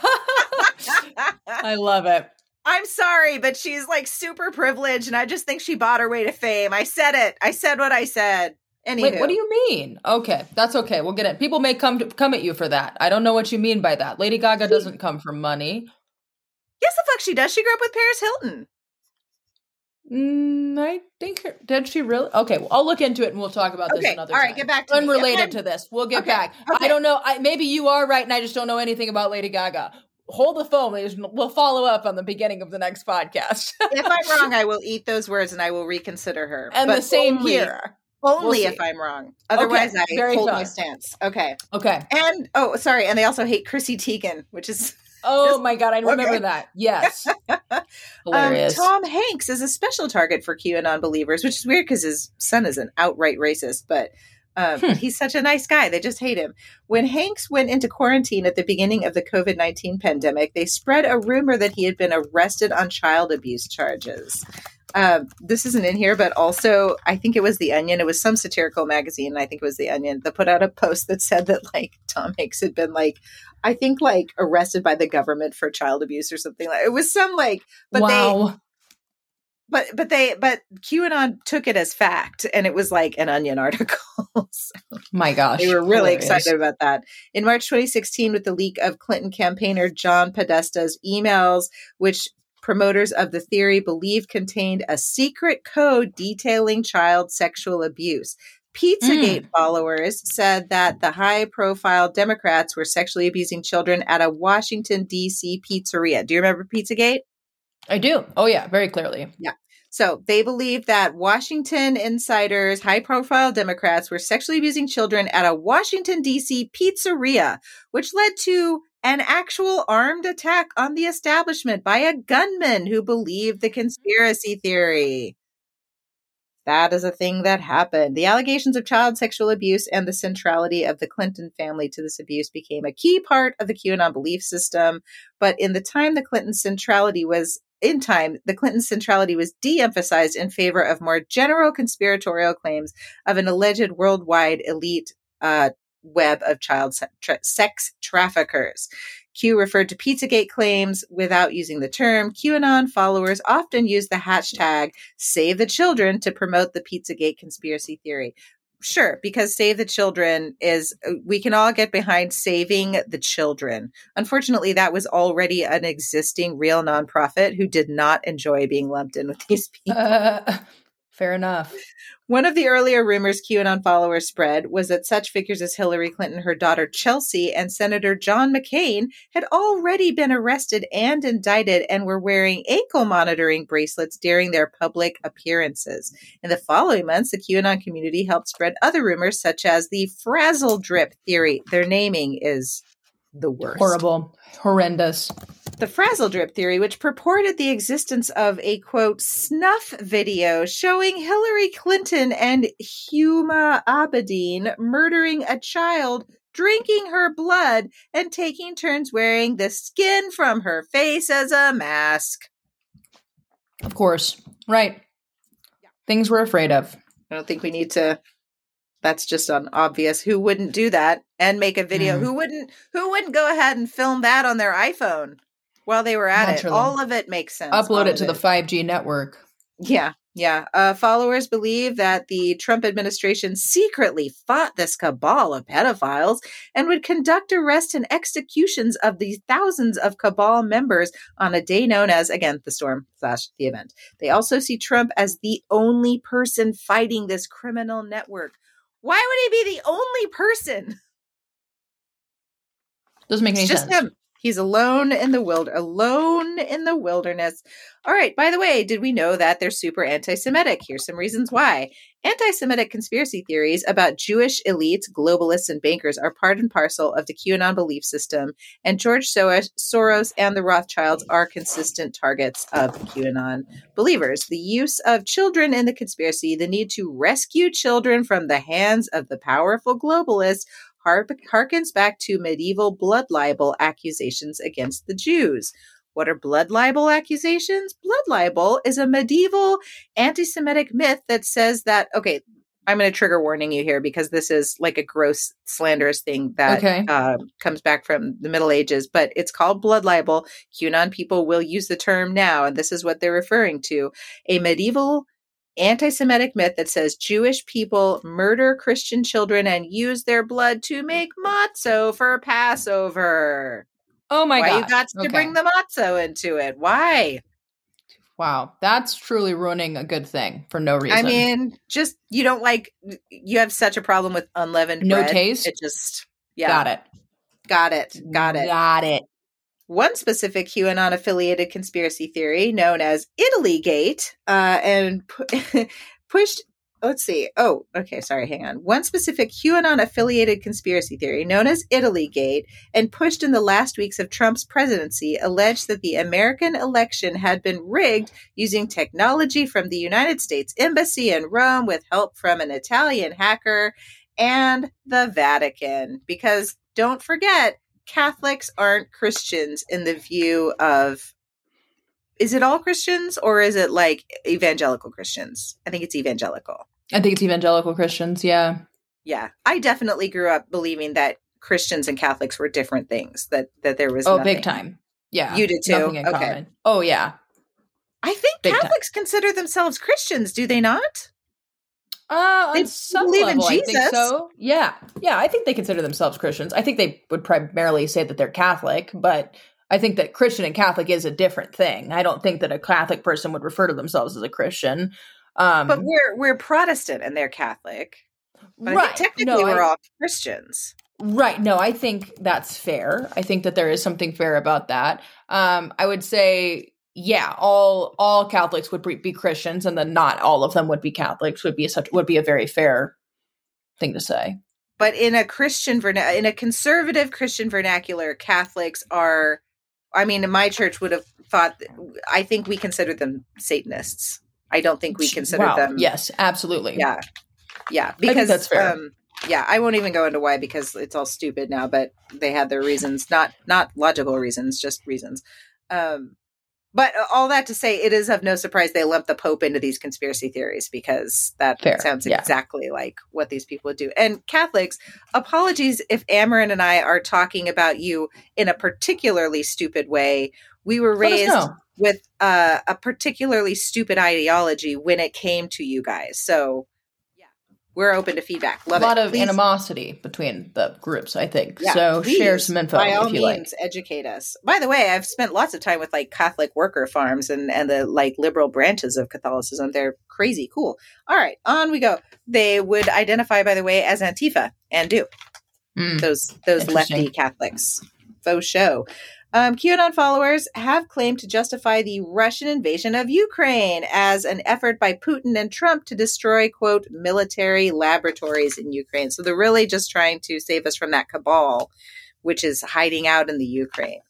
I love it. I'm sorry, but she's like super privileged and I just think she bought her way to fame. I said it. I said what I said. Anywho. Wait, what do you mean? Okay, that's okay. We'll get it. People may come to, come at you for that. I don't know what you mean by that. Lady Gaga doesn't come from money. Yes, the fuck she does. She grew up with Paris Hilton. Mm, I think her, did she really? Okay, well, I'll look into it and we'll talk about okay. this another All time. right, get back to Unrelated me. to this. We'll get okay. back. Okay. I don't know. I, maybe you are right and I just don't know anything about Lady Gaga. Hold the phone, ladies. We'll follow up on the beginning of the next podcast. If I'm wrong, I will eat those words and I will reconsider her. And but the same only, here. Only we'll if I'm wrong. Otherwise, okay. I Very hold fun. my stance. Okay. Okay. And, oh, sorry. And they also hate Chrissy Teigen, which is... Oh my God, I remember okay. that. Yes. Hilarious. Um, Tom Hanks is a special target for QAnon believers, which is weird because his son is an outright racist, but um, hmm. he's such a nice guy. They just hate him. When Hanks went into quarantine at the beginning of the covid nineteen pandemic, they spread a rumor that he had been arrested on child abuse charges. Um, this isn't in here, but also I think it was The Onion. It was some satirical magazine. I think it was The Onion that put out a post that said that like Tom Hanks had been like, I think like arrested by the government for child abuse or something like it was some like, but wow. they, but, but they, but QAnon took it as fact and it was like an Onion article. So my gosh. they were really hilarious. excited about that. In March twenty sixteen, with the leak of Clinton campaigner John Podesta's emails, which promoters of the theory believe contained a secret code detailing child sexual abuse. Pizzagate mm. followers said that the high-profile Democrats were sexually abusing children at a Washington, D C pizzeria. Do you remember Pizzagate? I do. Oh, yeah, very clearly. Yeah. So they believe that Washington insiders, high-profile Democrats, were sexually abusing children at a Washington, D C pizzeria, which led to an actual armed attack on the establishment by a gunman who believed the conspiracy theory. That is a thing that happened. The allegations of child sexual abuse and the centrality of the Clinton family to this abuse became a key part of the QAnon belief system. But in the time the Clinton centrality was in time, the Clinton centrality was de-emphasized in favor of more general conspiratorial claims of an alleged worldwide elite uh, web of child se- tra- sex traffickers. Q referred to Pizzagate claims without using the term. QAnon followers often use the hashtag Save the Children to promote the Pizzagate conspiracy theory. Sure, because Save the Children is, we can all get behind saving the children. Unfortunately, that was already an existing real nonprofit who did not enjoy being lumped in with these people. Uh, fair enough. One of the earlier rumors QAnon followers spread was that such figures as Hillary Clinton, her daughter Chelsea, and Senator John McCain had already been arrested and indicted and were wearing ankle monitoring bracelets during their public appearances. In the following months, the QAnon community helped spread other rumors, such as the frazzle drip theory. Their naming is the worst. Horrible. Horrendous. The frazzle drip theory, which purported the existence of a, quote, snuff video showing Hillary Clinton and Huma Abedin murdering a child, drinking her blood, and taking turns wearing the skin from her face as a mask. Of course. Right. Yeah. Things we're afraid of. I don't think we need to... That's just un- obvious. Who wouldn't do that and make a video? Mm. Who wouldn't Who wouldn't go ahead and film that on their iPhone while they were at Naturally. It? All of it makes sense. Upload it to it. the five G network. Yeah, yeah. Uh, followers believe that the Trump administration secretly fought this cabal of pedophiles and would conduct arrests and executions of these thousands of cabal members on a day known as, again, the storm slash the event. They also see Trump as the only person fighting this criminal network. Why would he be the only person? Doesn't make any it's just sense. Him. He's alone in the wild, alone in the wilderness. All right. By the way, did we know that they're super anti-Semitic? Here's some reasons why. Anti-Semitic conspiracy theories about Jewish elites, globalists, and bankers are part and parcel of the QAnon belief system, and George Soros and the Rothschilds are consistent targets of QAnon believers. The use of children in the conspiracy, the need to rescue children from the hands of the powerful globalists, harkens back to medieval blood libel accusations against the Jews. What are blood libel accusations? Blood libel is a medieval anti-Semitic myth that says that, okay, I'm going to trigger warning you here because this is like a gross, slanderous thing that okay. uh, comes back from the Middle Ages, but it's called blood libel. QAnon people will use the term now, and this is what they're referring to. A medieval anti-Semitic myth that says Jewish people murder Christian children and use their blood to make matzo for Passover. Oh my god! Why you got to okay. bring the matzo into it? Why? Wow, that's truly ruining a good thing for no reason. I mean, just you don't like you have such a problem with unleavened no bread. taste. It just yeah. Got it. Got it. Got it. Got it. One specific QAnon affiliated conspiracy theory known as Italygate uh, and pu- pushed, let's see. Oh, okay. Sorry. Hang on. One specific QAnon affiliated conspiracy theory known as Italygate and pushed in the last weeks of Trump's presidency alleged that the American election had been rigged using technology from the United States Embassy in Rome with help from an Italian hacker and the Vatican. Because don't forget, Catholics aren't Christians in the view of, is it all Christians or is it like evangelical Christians? I think it's evangelical. I think it's evangelical Christians. Yeah. Yeah. I definitely grew up believing that Christians and Catholics were different things, that, that there was Oh, nothing. big time. Yeah. You did too? Nothing in okay. common. Oh, yeah. I think Big Catholics time. Consider themselves Christians, do they not? Uh, they on some believe level, in Jesus. I think so. Yeah. Yeah, I think they consider themselves Christians. I think they would primarily say that they're Catholic, but I think that Christian and Catholic is a different thing. I don't think that a Catholic person would refer to themselves as a Christian. Um, but we're we're Protestant and they're Catholic. But right. I think technically no, we're I, all Christians. Right. No, I think that's fair. I think that there is something fair about that. Um, I would say, yeah, all all Catholics would be Christians, and then not all of them would be Catholics. Would be a, such would be a very fair thing to say. But in a Christian verna- in a conservative Christian vernacular, Catholics are. I mean, my church would have thought. I think we consider them Satanists. I don't think we consider wow. them. Yes, absolutely. Yeah, yeah. Because I think that's fair. Um, yeah, I won't even go into why because it's all stupid now. But they had their reasons, not not logical reasons, just reasons. Um, But all that to say, it is of no surprise they lump the Pope into these conspiracy theories because that Fair. sounds yeah. exactly like what these people would do. And Catholics, apologies if Amarin and I are talking about you in a particularly stupid way. We were raised with uh, a particularly stupid ideology when it came to you guys. So yeah, we're open to feedback. Love a lot it. of Please. animosity between the groups, I think. Yeah, so please, share some info by all if you means, like. educate us. By the way, I've spent lots of time with like Catholic worker farms and, and the like liberal branches of Catholicism. They're crazy cool. All right, on we go. They would identify, by the way, as Antifa and do. Mm, those those lefty Catholics. Faux show. Um, QAnon followers have claimed to justify the Russian invasion of Ukraine as an effort by Putin and Trump to destroy, quote, military laboratories in Ukraine. So they're really just trying to save us from that cabal, which is hiding out in the Ukraine.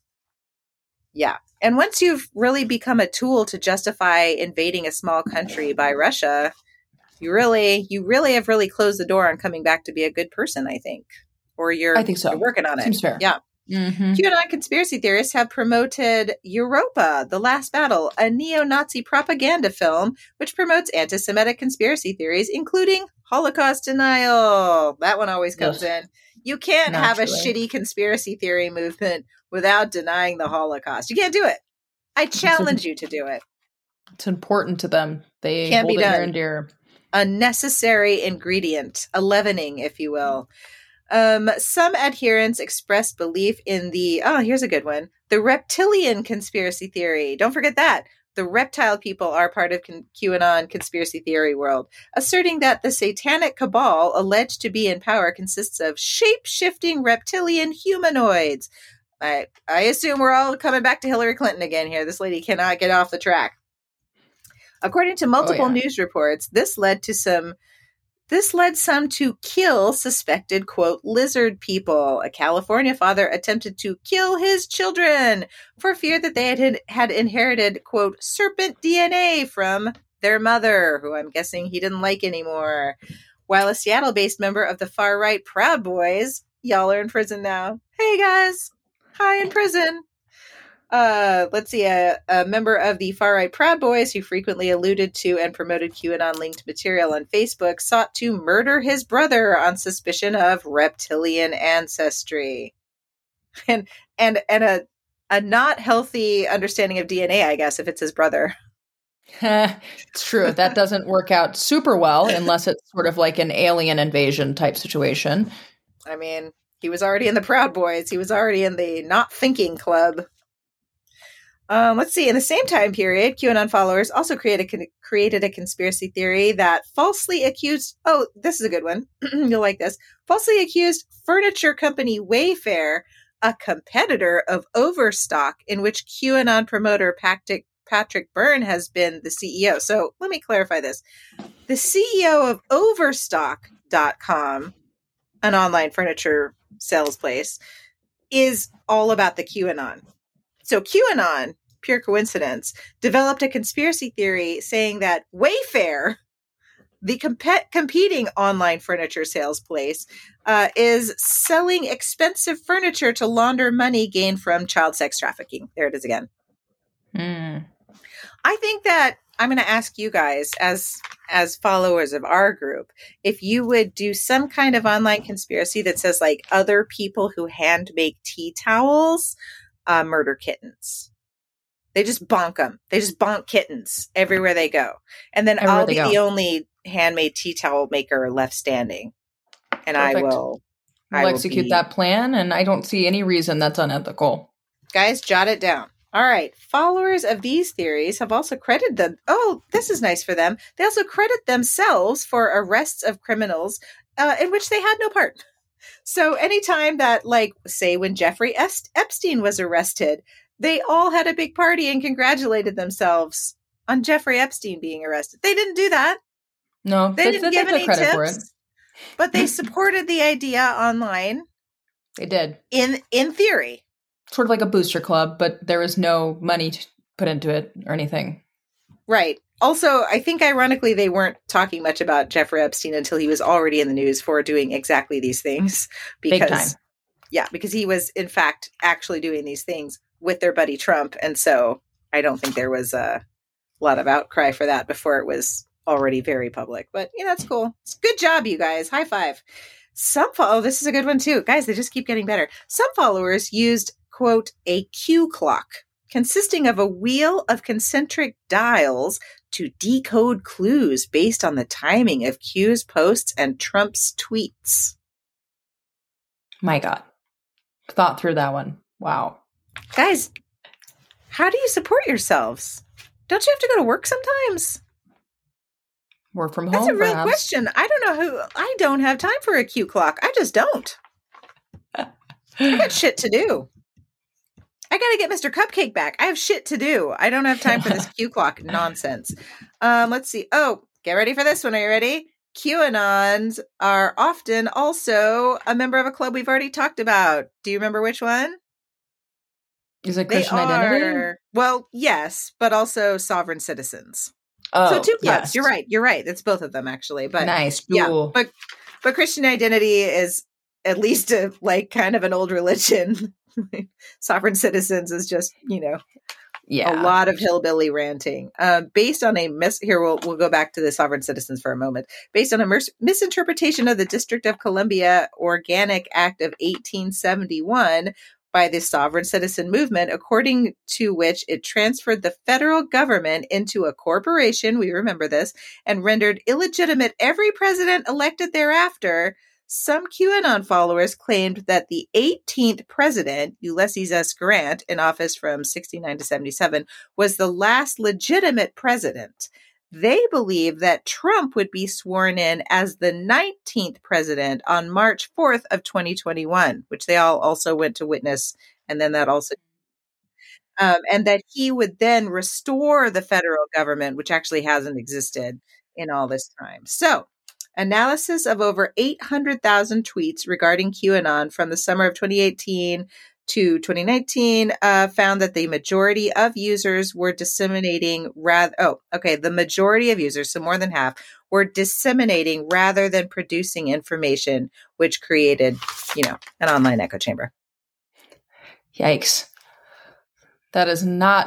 Yeah. And once you've really become a tool to justify invading a small country by Russia, you really, you really have really closed the door on coming back to be a good person, I think. Or you're, I think so. You're working on it. Seems fair. Yeah. Mm-hmm. QAnon conspiracy theorists have promoted Europa, The Last Battle, a neo-Nazi propaganda film which promotes anti-Semitic conspiracy theories, including Holocaust denial. That one always comes Ugh. in. You can't Naturally. have a shitty conspiracy theory movement without denying the Holocaust. You can't do it. I challenge you to do it. It's important to them. They Can't hold be it done. near and dear. A necessary ingredient, a leavening, if you will. Um, some adherents expressed belief in the, oh, here's a good one, the reptilian conspiracy theory. Don't forget that. The reptile people are part of con- QAnon conspiracy theory world, asserting that the satanic cabal alleged to be in power consists of shape-shifting reptilian humanoids. I, I assume we're all coming back to Hillary Clinton again here. This lady cannot get off the track. According to multiple oh, yeah. news reports, this led to some This led some to kill suspected, quote, lizard people. A California father attempted to kill his children for fear that they had, had inherited, quote, serpent D N A from their mother, who I'm guessing he didn't like anymore. While a Seattle-based member of the far-right Proud Boys, y'all are in prison now. Hey, guys. Hi, in prison. Uh, let's see, a, a member of the far-right Proud Boys who frequently alluded to and promoted QAnon-linked material on Facebook sought to murder his brother on suspicion of reptilian ancestry. And and and a a not healthy understanding of D N A, I guess, if it's his brother. It's true. That doesn't work out super well unless it's sort of like an alien invasion type situation. I mean, he was already in the Proud Boys. He was already in the Not Thinking Club. Um, let's see. In the same time period, QAnon followers also created con- created a conspiracy theory that falsely accused. Oh, this is a good one. You'll like this. Falsely accused furniture company Wayfair, a competitor of Overstock, in which QAnon promoter Patrick Patrick Byrne has been the C E O. So let me clarify this: the C E O of Overstock dot com, an online furniture sales place, is all about the QAnon. So QAnon, pure coincidence, developed a conspiracy theory saying that Wayfair, the comp- competing online furniture sales place, uh, is selling expensive furniture to launder money gained from child sex trafficking. There it is again. Mm. I think that I'm going to ask you guys, as as followers of our group, if you would do some kind of online conspiracy that says, like, other people who hand make tea towels Uh, murder kittens. They just bonk them. They just bonk kittens everywhere they go. And then everywhere I'll be the only handmade tea towel maker left standing. And Perfect. I will We'll I execute will be... that plan, and I don't see any reason that's unethical. Guys, jot it down. All right. Followers of these theories have also credited them. Oh, this is nice for them. They also credit themselves for arrests of criminals uh, in which they had no part. So anytime that, like, say when Jeffrey Epstein was arrested, they all had a big party and congratulated themselves on Jeffrey Epstein being arrested. They didn't do that. No, they, they didn't they, give they any credit tips, for it. But they supported the idea online. They did. In in theory. Sort of like a booster club, but there was no money to put into it or anything. Right. Also, I think ironically, they weren't talking much about Jeffrey Epstein until he was already in the news for doing exactly these things. Because, Big time. Yeah, because he was, in fact, actually doing these things with their buddy Trump. And so I don't think there was a lot of outcry for that before it was already very public. But, you know, it's cool. It's good job, you guys. High five. Some, fo- oh, this is a good one too. Guys, they just keep getting better. Some followers used, quote, a Q clock, consisting of a wheel of concentric dials to decode clues based on the timing of Q's posts and Trump's tweets. My God. Thought through that one. Wow. Guys, how do you support yourselves? Don't you have to go to work sometimes? Work from home, That's a real perhaps. question. I don't know who. I don't have time for a Q clock. I just don't. I got shit to do. I got to get Mister Cupcake back. I have shit to do. I don't have time for this Q clock nonsense. Um, let's see. Oh, get ready for this one. Are you ready? QAnons are often also a member of a club we've already talked about. Do you remember which one? Is it They Christian identity? are, well, yes, but also sovereign citizens. Oh, so two clubs. yes. You're right. You're right. It's both of them actually. But nice. Cool. yeah, but but Christian identity is at least a, like kind of an old religion. Sovereign citizens is just, you know, yeah, a lot of hillbilly ranting. Uh, based on a mis here, we'll we'll go back to the sovereign citizens for a moment. Based on a mis- misinterpretation of the District of Columbia Organic Act of eighteen seventy-one. By the sovereign citizen movement, according to which it transferred the federal government into a corporation, we remember this, and rendered illegitimate every president elected thereafter. Some QAnon followers claimed that the eighteenth president, Ulysses S. Grant, in office from sixty-nine to seventy-seven, was the last legitimate president. They believe that Trump would be sworn in as the nineteenth president on March fourth of twenty twenty-one, which they all also went to witness. And then that also, um, and that he would then restore the federal government, which actually hasn't existed in all this time. So analysis of over eight hundred thousand tweets regarding QAnon from the summer of twenty eighteen to twenty nineteen uh, found that the majority of users were disseminating rather, oh, okay, the majority of users, so more than half, were disseminating rather than producing information, which created, you know, an online echo chamber. Yikes. That is not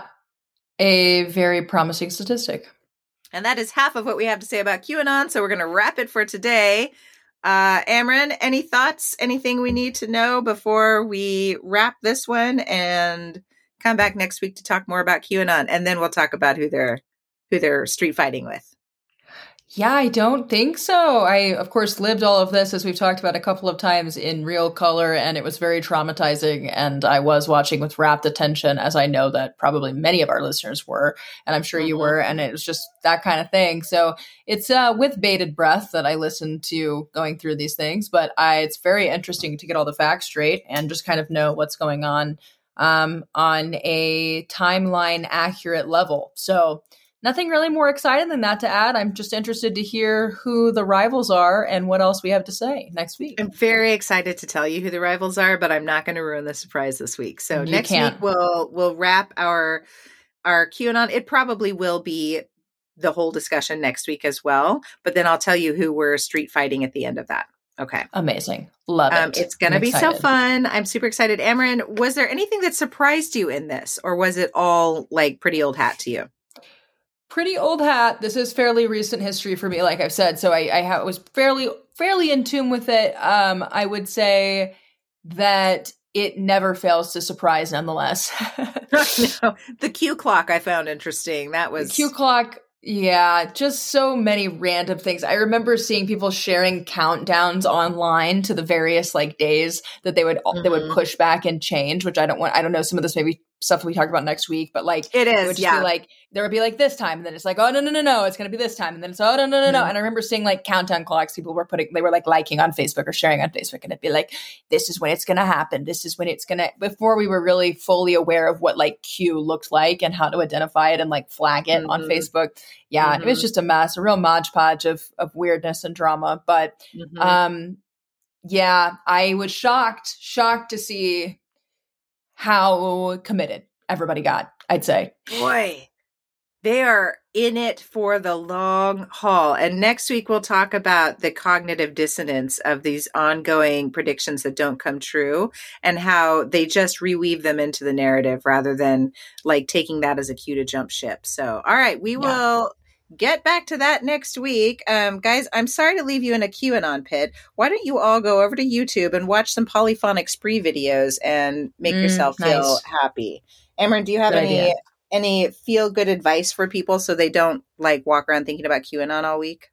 a very promising statistic. And that is half of what we have to say about QAnon, so we're going to wrap it for today. Uh, Amren, any thoughts, anything we need to know before we wrap this one and come back next week to talk more about QAnon? And then we'll talk about who they're, who they're street fighting with. Yeah, I don't think so. I, of course, lived all of this, as we've talked about a couple of times, in real color, and it was very traumatizing. And I was watching with rapt attention, as I know that probably many of our listeners were, and I'm sure mm-hmm. you were, and it was just that kind of thing. So it's uh, with bated breath that I listen to going through these things, but I, it's very interesting to get all the facts straight and just kind of know what's going on um, on a timeline accurate level. So nothing really more exciting than that to add. I'm just interested to hear who the rivals are and what else we have to say next week. I'm very excited to tell you who the rivals are, but I'm not going to ruin the surprise this week. So you next can. week we'll we'll wrap our our QAnon. It probably will be the whole discussion next week as well, but then I'll tell you who we're street fighting at the end of that. Okay. Amazing. Love it. Um, it's going to be so fun. I'm super excited. Amren, was there anything that surprised you in this, or was it all like pretty old hat to you? Pretty old hat. This is fairly recent history for me, like I've said. So I, I ha- was fairly, fairly in tune with it. Um, I would say that it never fails to surprise, nonetheless. No, the Q clock I found interesting. That was the Q clock. Yeah, just so many random things. I remember seeing people sharing countdowns online to the various like days that they would mm-hmm. they would push back and change, which I don't want. I don't know. Some of this maybe stuff we talked about next week, but like it is, it would just yeah. be like there would be like this time, and then it's like oh no no no no, it's gonna be this time, and then it's oh no no no no. Mm-hmm. And I remember seeing like countdown clocks. People were putting they were like liking on Facebook or sharing on Facebook, and it'd be like this is when it's gonna happen. This is when it's gonna. Before we were really fully aware of what like Q looked like and how to identify it and like flag it mm-hmm. on Facebook. Yeah, mm-hmm. It was just a mess, a real modge podge of of weirdness and drama. But mm-hmm. um, yeah, I was shocked, shocked to see how committed everybody got, I'd say. Boy, They are in it for the long haul. And next week, we'll talk about the cognitive dissonance of these ongoing predictions that don't come true and how they just reweave them into the narrative rather than like taking that as a cue to jump ship. So, all right, we yeah. will get back to that next week. Um, guys, I'm sorry to leave you in a QAnon pit. Why don't you all go over to YouTube and watch some polyphonic spree videos and make mm, yourself nice. feel happy? Amber, do you have Good any... Idea. Any feel good advice for people so they don't like walk around thinking about QAnon all week?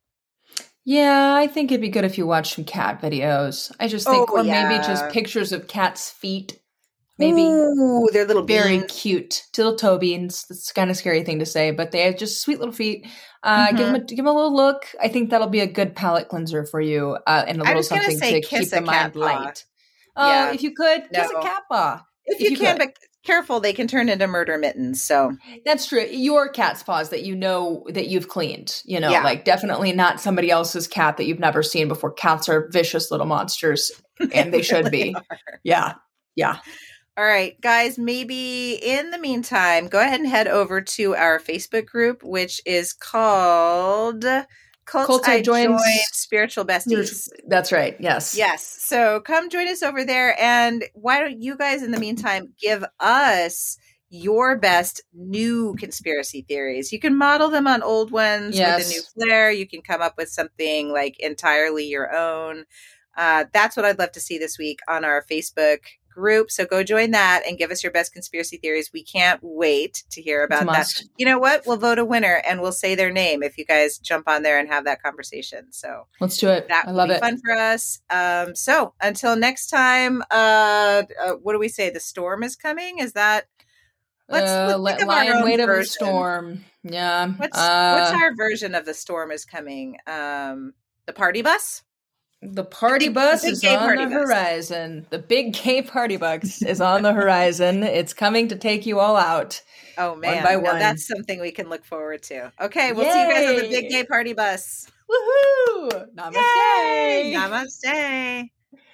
Yeah, I think it'd be good if you watch some cat videos. I just think, oh, or yeah. maybe just pictures of cats' feet. Maybe. Ooh, they're little very beans. cute, little toe beans. That's kind of scary thing to say, but they have just sweet little feet. Uh, mm-hmm. Give them a, give them a little look. I think that'll be a good palate cleanser for you, uh, and a little something to keep the mind light. Oh, yeah. uh, if you could kiss no. a cat paw. If, if you, you can, but careful, they can turn into murder mittens. So that's true. Your cat's paws that you know that you've cleaned, you know, yeah. like definitely not somebody else's cat that you've never seen before. Cats are vicious little monsters, and they should really be. Are. Yeah, yeah. All right, guys, maybe in the meantime, go ahead and head over to our Facebook group, which is called Cults, Cults I Joined Spiritual Besties. That's right. Yes. Yes. So come join us over there. And why don't you guys, in the meantime, give us your best new conspiracy theories? You can model them on old ones yes. with a new flair. You can come up with something like entirely your own. Uh, that's what I'd love to see this week on our Facebook group. So go join that and give us your best conspiracy theories. We can't wait to hear about that. You know what? We'll vote a winner and we'll say their name if you guys jump on there and have that conversation. So let's do it. That I love be it. Fun for us. Um, so until next time, uh, uh, what do we say? The storm is coming. Is that? Let's, uh, let's let lion wait over the storm. Yeah. What's uh, what's our version of the storm is coming? Um, the party bus. The party the big, bus the is on the bus. horizon. The big gay party bus is on the horizon. It's coming to take you all out. Oh, man. One by now one. That's something we can look forward to. Okay, we'll Yay. see you guys on the big gay party bus. Woohoo! Namaste! Yay. Namaste!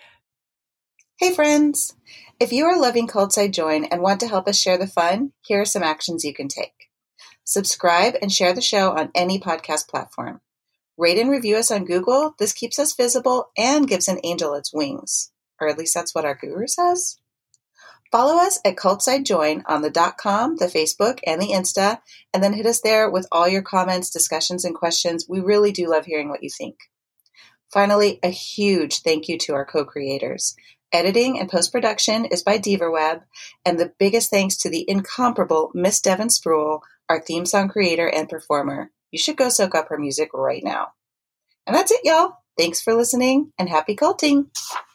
Hey, friends. If you are loving Cults I Join and want to help us share the fun, here are some actions you can take. Subscribe and share the show on any podcast platform. Rate and review us on Google. This keeps us visible and gives an angel its wings. Or at least that's what our guru says. Follow us at Cults I Join on the .com, the Facebook, and the Insta, and then hit us there with all your comments, discussions, and questions. We really do love hearing what you think. Finally, a huge thank you to our co-creators. Editing and post-production is by DivaWeb, and the biggest thanks to the incomparable Miss Devin Spruill, our theme song creator and performer. You should go soak up her music right now. And that's it, y'all. Thanks for listening, and happy culting.